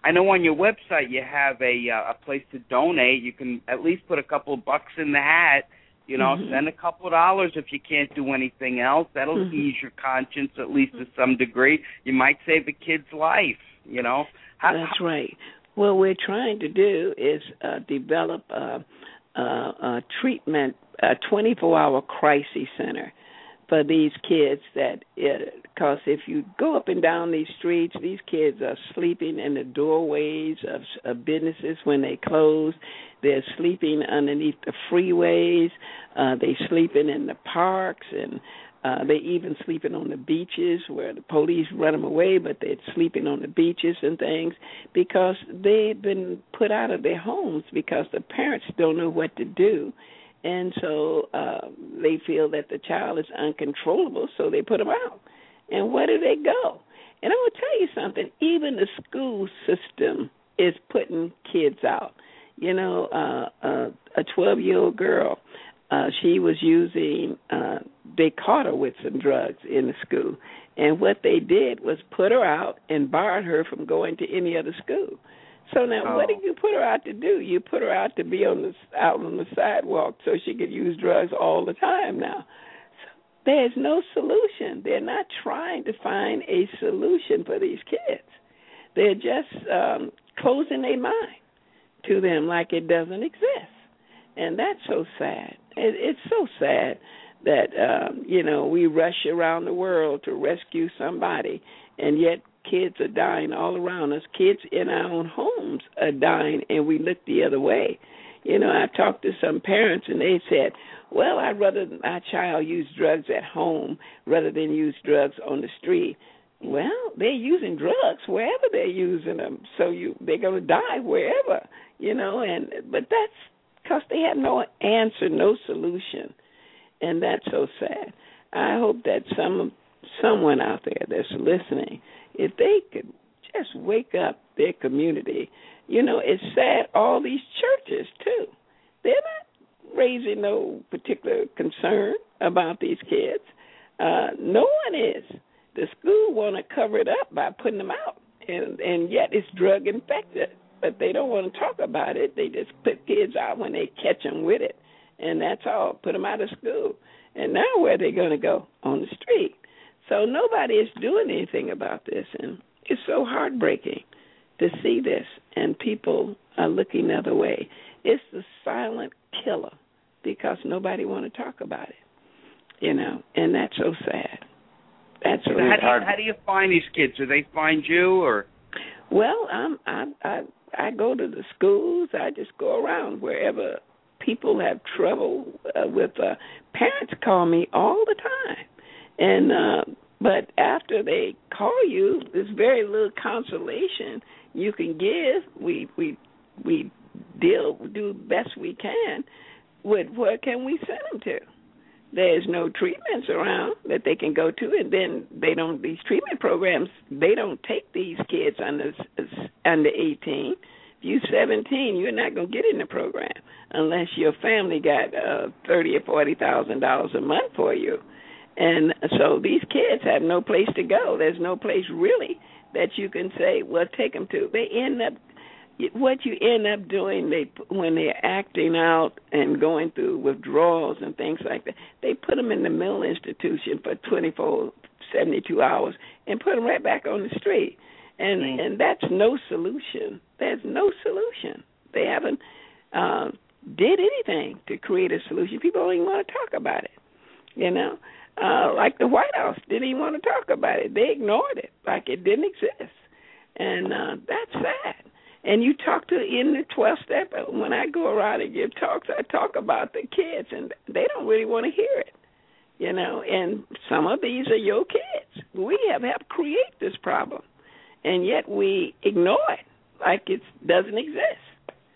I know on your website you have a uh, a place to donate. You can at least put a couple of bucks in the hat. You know, mm-hmm. send a couple of dollars if you can't do anything else. That'll mm-hmm. ease your conscience at least to some degree. You might save a kid's life. You know. How, That's right. What we're trying to do is uh, develop a, a, a treatment, a twenty-four hour crisis center for these kids. That because if you go up and down these streets, these kids are sleeping in the doorways of, of businesses when they close. They're sleeping underneath the freeways. Uh, they're sleeping in the parks, and uh, they even sleeping on the beaches where the police run them away, but they're sleeping on the beaches and things because they've been put out of their homes because the parents don't know what to do. And so uh, they feel that the child is uncontrollable, so they put them out. And where do they go? And I'm going to tell you something. Even the school system is putting kids out. You know, uh, uh, a twelve-year-old girl, uh, she was using, uh, they caught her with some drugs in the school. And what they did was put her out and barred her from going to any other school. So now, oh. what did you put her out to do? You put her out to be on the out on the sidewalk so she could use drugs all the time now. So there's no solution. They're not trying to find a solution for these kids. They're just um, closing their mind to them like it doesn't exist. And that's so sad. It, it's so sad that, um, you know, we rush around the world to rescue somebody, and yet kids are dying all around us. Kids in our own homes are dying, and we look the other way. You know, I talked to some parents, and they said, well, I'd rather my child use drugs at home rather than use drugs on the street. Well, they're using drugs wherever they're using them, so you they're going to die wherever, you know. And but that's because they have no answer, no solution, and that's so sad. I hope that some someone out there that's listening, if they could just wake up their community. You know, it's sad, all these churches, too, they're not raising no particular concern about these kids. Uh, no one is. The school want to cover it up by putting them out, and, and yet it's drug-infected. But they don't want to talk about it. They just put kids out when they catch them with it, and that's all. Put them out of school. And now where are they going to go? On the street. So nobody is doing anything about this, and it's so heartbreaking to see this, and people are looking the other way. It's the silent killer because nobody want to talk about it, you know, and that's so sad. That's so really how, do hard. you, how do you find these kids? Do they find you, or? Well, I'm, I I I go to the schools. I just go around wherever people have trouble uh, with. Uh, parents call me all the time, and uh, but after they call you, there's very little consolation you can give. We we we deal do the best we can with what can we send them to. There's no treatments around that they can go to, and then they don't. These treatment programs, they don't take these kids under under eighteen. If you're seventeen, you're not going to get in the program unless your family got uh, thirty or forty thousand dollars a month for you. And so these kids have no place to go. There's no place really that you can say, well, take them to. They end up. What you end up doing, they when they're acting out and going through withdrawals and things like that, they put them in the mental institution for twenty-four, seventy-two hours and put them right back on the street. And mm. and that's no solution. There's no solution. They haven't uh, did anything to create a solution. People don't even want to talk about it, you know. Uh, like the White House didn't even want to talk about it. They ignored it like it didn't exist. And uh, that's sad. And you talk to in the twelve-step, when I go around and give talks, I talk about the kids, and they don't really want to hear it, you know. And some of these are your kids. We have helped create this problem, and yet we ignore it like it doesn't exist.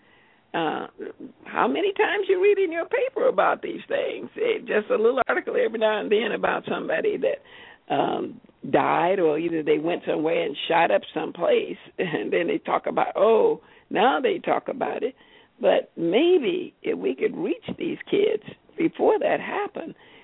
Uh, how many times you read in your paper about these things? It, just a little article every now and then about somebody that um, died, or either they went somewhere and shot up someplace, and then they talk about, oh, now they talk about it. But maybe if we could reach these kids before that happened,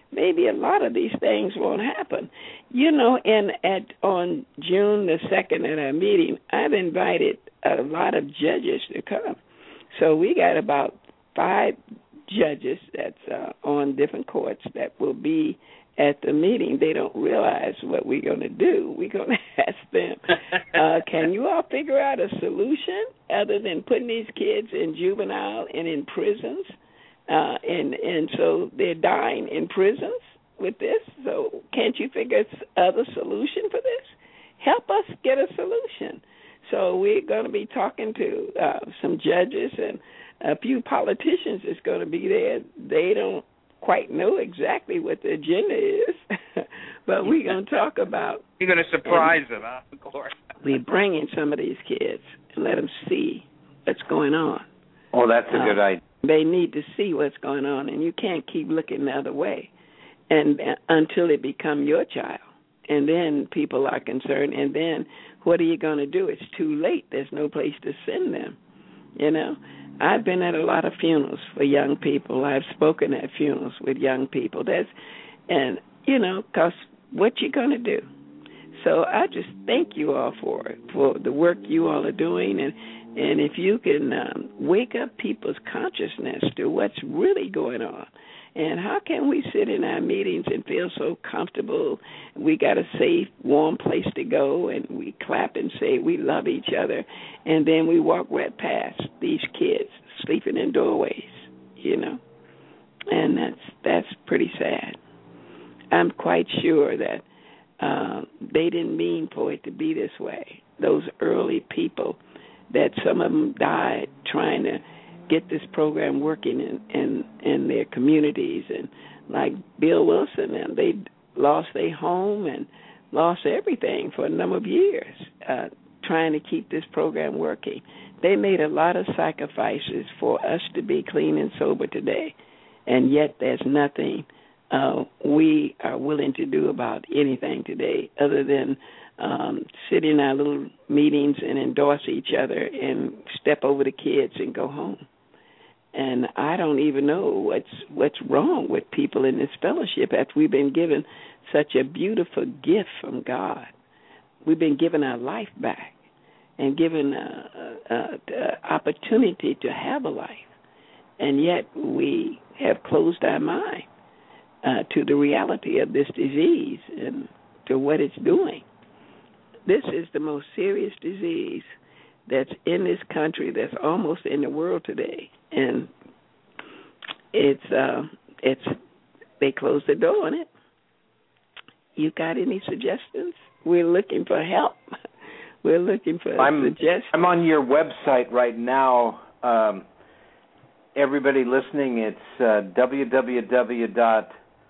maybe a lot of these things won't happen. You know, and at on June the second at our meeting, I've invited a lot of judges to come. So we got about five judges that's uh, on different courts that will be at the meeting. They don't realize what we're going to do. We're going to ask them, uh, can you all figure out a solution other than putting these kids in juvenile and in prisons? Uh, and, and so they're dying in prisons with this. So can't you figure out other solution for this? Help us get a solution. So we're going to be talking to uh, some judges and a few politicians is going to be there. They don't quite know exactly what the agenda is, but we're going to talk about. You're going to surprise them, huh? Of course. We bring in some of these kids and let them see what's going on. Oh, that's a uh, good idea. They need to see what's going on, and you can't keep looking the other way, and uh, until it become your child, and then people are concerned, and then what are you going to do? It's too late. There's no place to send them, you know. I've been at a lot of funerals for young people. I've spoken at funerals with young people. That's, and, you know, because what you going to do? So I just thank you all for it, for the work you all are doing. And, and if you can um, wake up people's consciousness to what's really going on. And how can we sit in our meetings and feel so comfortable? We got a safe, warm place to go, and we clap and say we love each other, and then we walk right past these kids sleeping in doorways, you know? And that's that's pretty sad. I'm quite sure that uh, they didn't mean for it to be this way. Those early people, that some of them died trying to get this program working in, in, in their communities. And like Bill Wilson, and they lost their home and lost everything for a number of years uh, trying to keep this program working. They made a lot of sacrifices for us to be clean and sober today, and yet there's nothing uh, we are willing to do about anything today other than um, sit in our little meetings and endorse each other and step over the kids and go home. And I don't even know what's what's wrong with people in this fellowship after we've been given such a beautiful gift from God. We've been given our life back and given an opportunity to have a life. And yet we have closed our mind uh, to the reality of this disease and to what it's doing. This is the most serious disease that's in this country, that's almost in the world today. And it's uh, it's they closed the door on it. You got any suggestions? We're looking for help. We're looking for I'm, suggestions. I'm on your website right now. Um, everybody listening, it's uh, w w w dot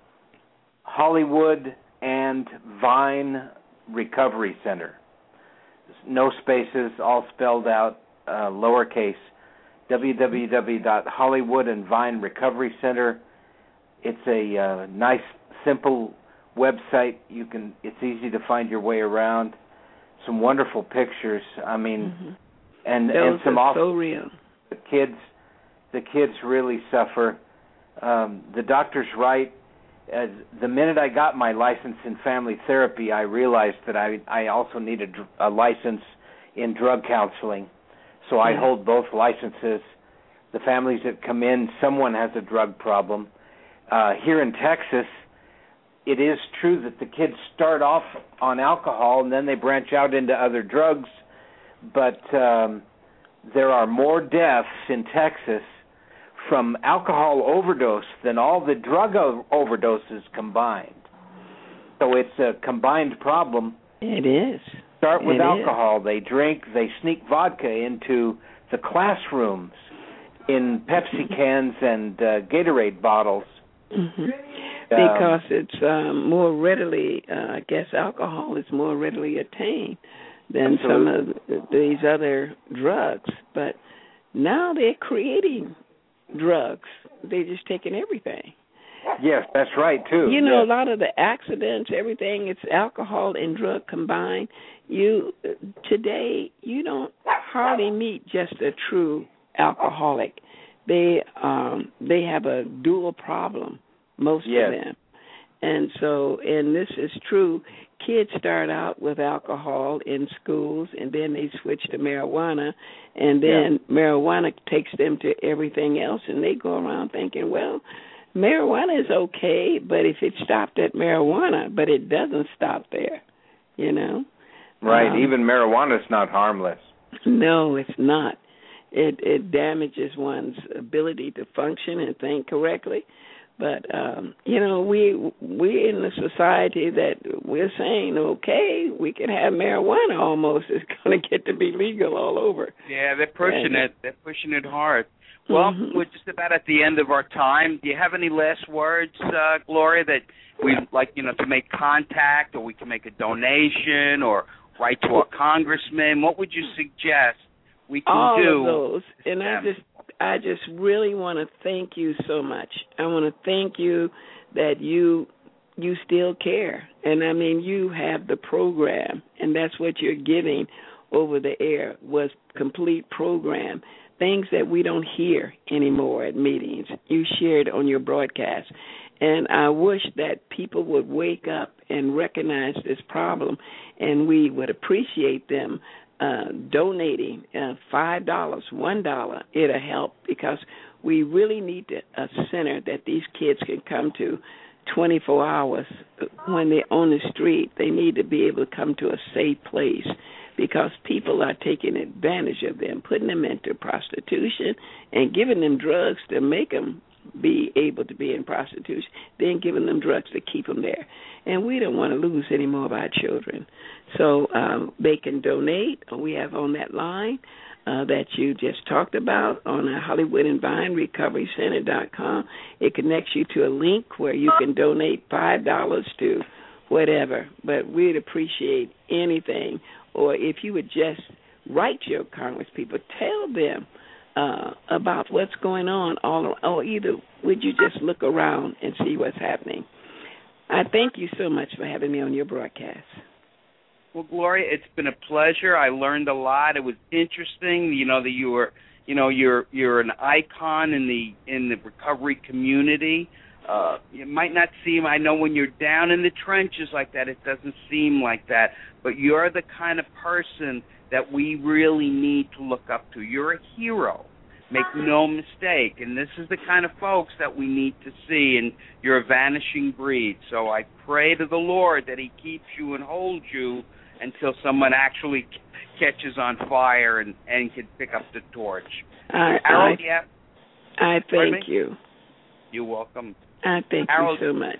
hollywood and vine recovery center. No spaces, all spelled out, uh, lowercase. w w w dot hollywood and vine recovery center. It's a uh, nice, simple website. You can. It's easy to find your way around. Some wonderful pictures. I mean, mm-hmm. and Those and some are awesome. So real. The kids, the kids really suffer. Um, the doctor's right. As the minute I got my license in family therapy, I realized that I I also needed a license in drug counseling. So I hold both licenses. The families that come in, someone has a drug problem. Uh, here in Texas, it is true that the kids start off on alcohol and then they branch out into other drugs. But um, there are more deaths in Texas from alcohol overdose than all the drug overdoses combined. So it's a combined problem. It is. Start with it alcohol. Is. They drink, they sneak vodka into the classrooms in Pepsi cans and uh, Gatorade bottles. Mm-hmm. Um, because it's um, more readily, uh, I guess alcohol is more readily attained than absolutely. some of these other drugs. But now they're creating drugs. They're just taking everything. Yes, that's right, too. You know, yes. a lot of the accidents, everything, it's alcohol and drug combined. You today, you don't hardly meet just a true alcoholic. They um, they have a dual problem, most yes. of them. And so, and this is true, kids start out with alcohol in schools, and then they switch to marijuana, and then yeah. marijuana takes them to everything else, and they go around thinking, well, marijuana is okay, but if it stopped at marijuana, but it doesn't stop there, you know? Right, um, even marijuana is not harmless. No, it's not. It it damages one's ability to function and think correctly. But, um, you know, we we in the society that we're saying, okay, we can have marijuana almost. It's going to get to be legal all over. Yeah, they're pushing and, it. They're pushing it hard. Well, mm-hmm. we're just about at the end of our time. Do you have any last words, uh, Gloria, that we'd like, you know, to make contact, or we can make a donation, or write to our congressman? What would you suggest we can all do? All of those. And I just... I just really want to thank you so much. I want to thank you that you you still care. And, I mean, you have the program, and that's what you're giving over the air was complete program, things that we don't hear anymore at meetings. You shared on your broadcast. And I wish that people would wake up and recognize this problem, and we would appreciate them Uh, donating uh, five dollars, one dollar, it'll help, because we really need to, a center that these kids can come to twenty-four hours when they're on the street. They need to be able to come to a safe place, because people are taking advantage of them, putting them into prostitution and giving them drugs to make them be able to be in prostitution, then giving them drugs to keep them there. And we don't want to lose any more of our children. So um, they can donate. We have on that line uh, that you just talked about on uh, Hollywood and Vine Recovery Center dot com. It connects you to a link where you can donate five dollars to whatever. But we'd appreciate anything. Or if you would just write your congresspeople, tell them Uh, about what's going on all around, or either would you just look around and see what's happening. I thank you so much for having me on your broadcast. Well, Gloria, it's been a pleasure. I learned a lot. It was interesting, you know, that you were, you know, you're you're an icon in the in the recovery community. Uh, it might not seem, I know when you're down in the trenches like that, it doesn't seem like that, but you're the kind of person that we really need to look up to. You're a hero. Make no mistake. And this is the kind of folks that we need to see, and you're a vanishing breed. So I pray to the Lord that he keeps you and holds you until someone actually catches on fire and, and can pick up the torch. I, Harold, I, yeah? I thank you. You're welcome. I thank Harold, you so much.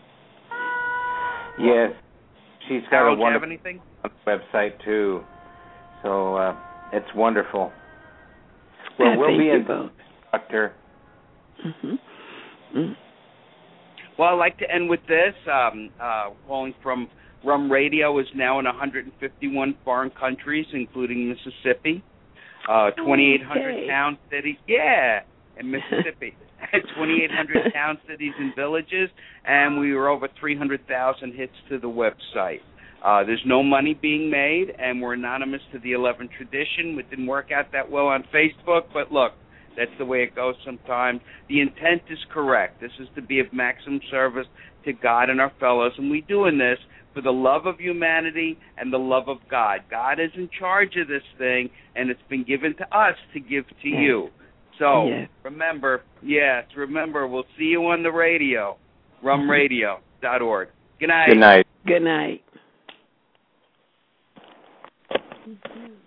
Yes. She's got Harold, a wonderful do you have anything? website, too. So uh, it's wonderful. Well, I we'll be in both. Doctor. Mm-hmm. Mm-hmm. Well, I'd like to end with this. Um, uh, calling from Rum Radio is now in one hundred fifty-one foreign countries, including Mississippi. Uh, twenty-eight hundred okay. town cities. Yeah, in Mississippi. twenty-eight hundred town cities and villages, and we were over three hundred thousand hits to the website. Uh, there's no money being made, and we're anonymous to the eleventh tradition. It didn't work out that well on Facebook, but look, that's the way it goes sometimes. The intent is correct. This is to be of maximum service to God and our fellows, and we're doing this for the love of humanity and the love of God. God is in charge of this thing, and it's been given to us to give to yes. you. So yes. remember, yes, remember, we'll see you on the radio, rum radio dot org. Good night. Good night. Good night. Mm-hmm.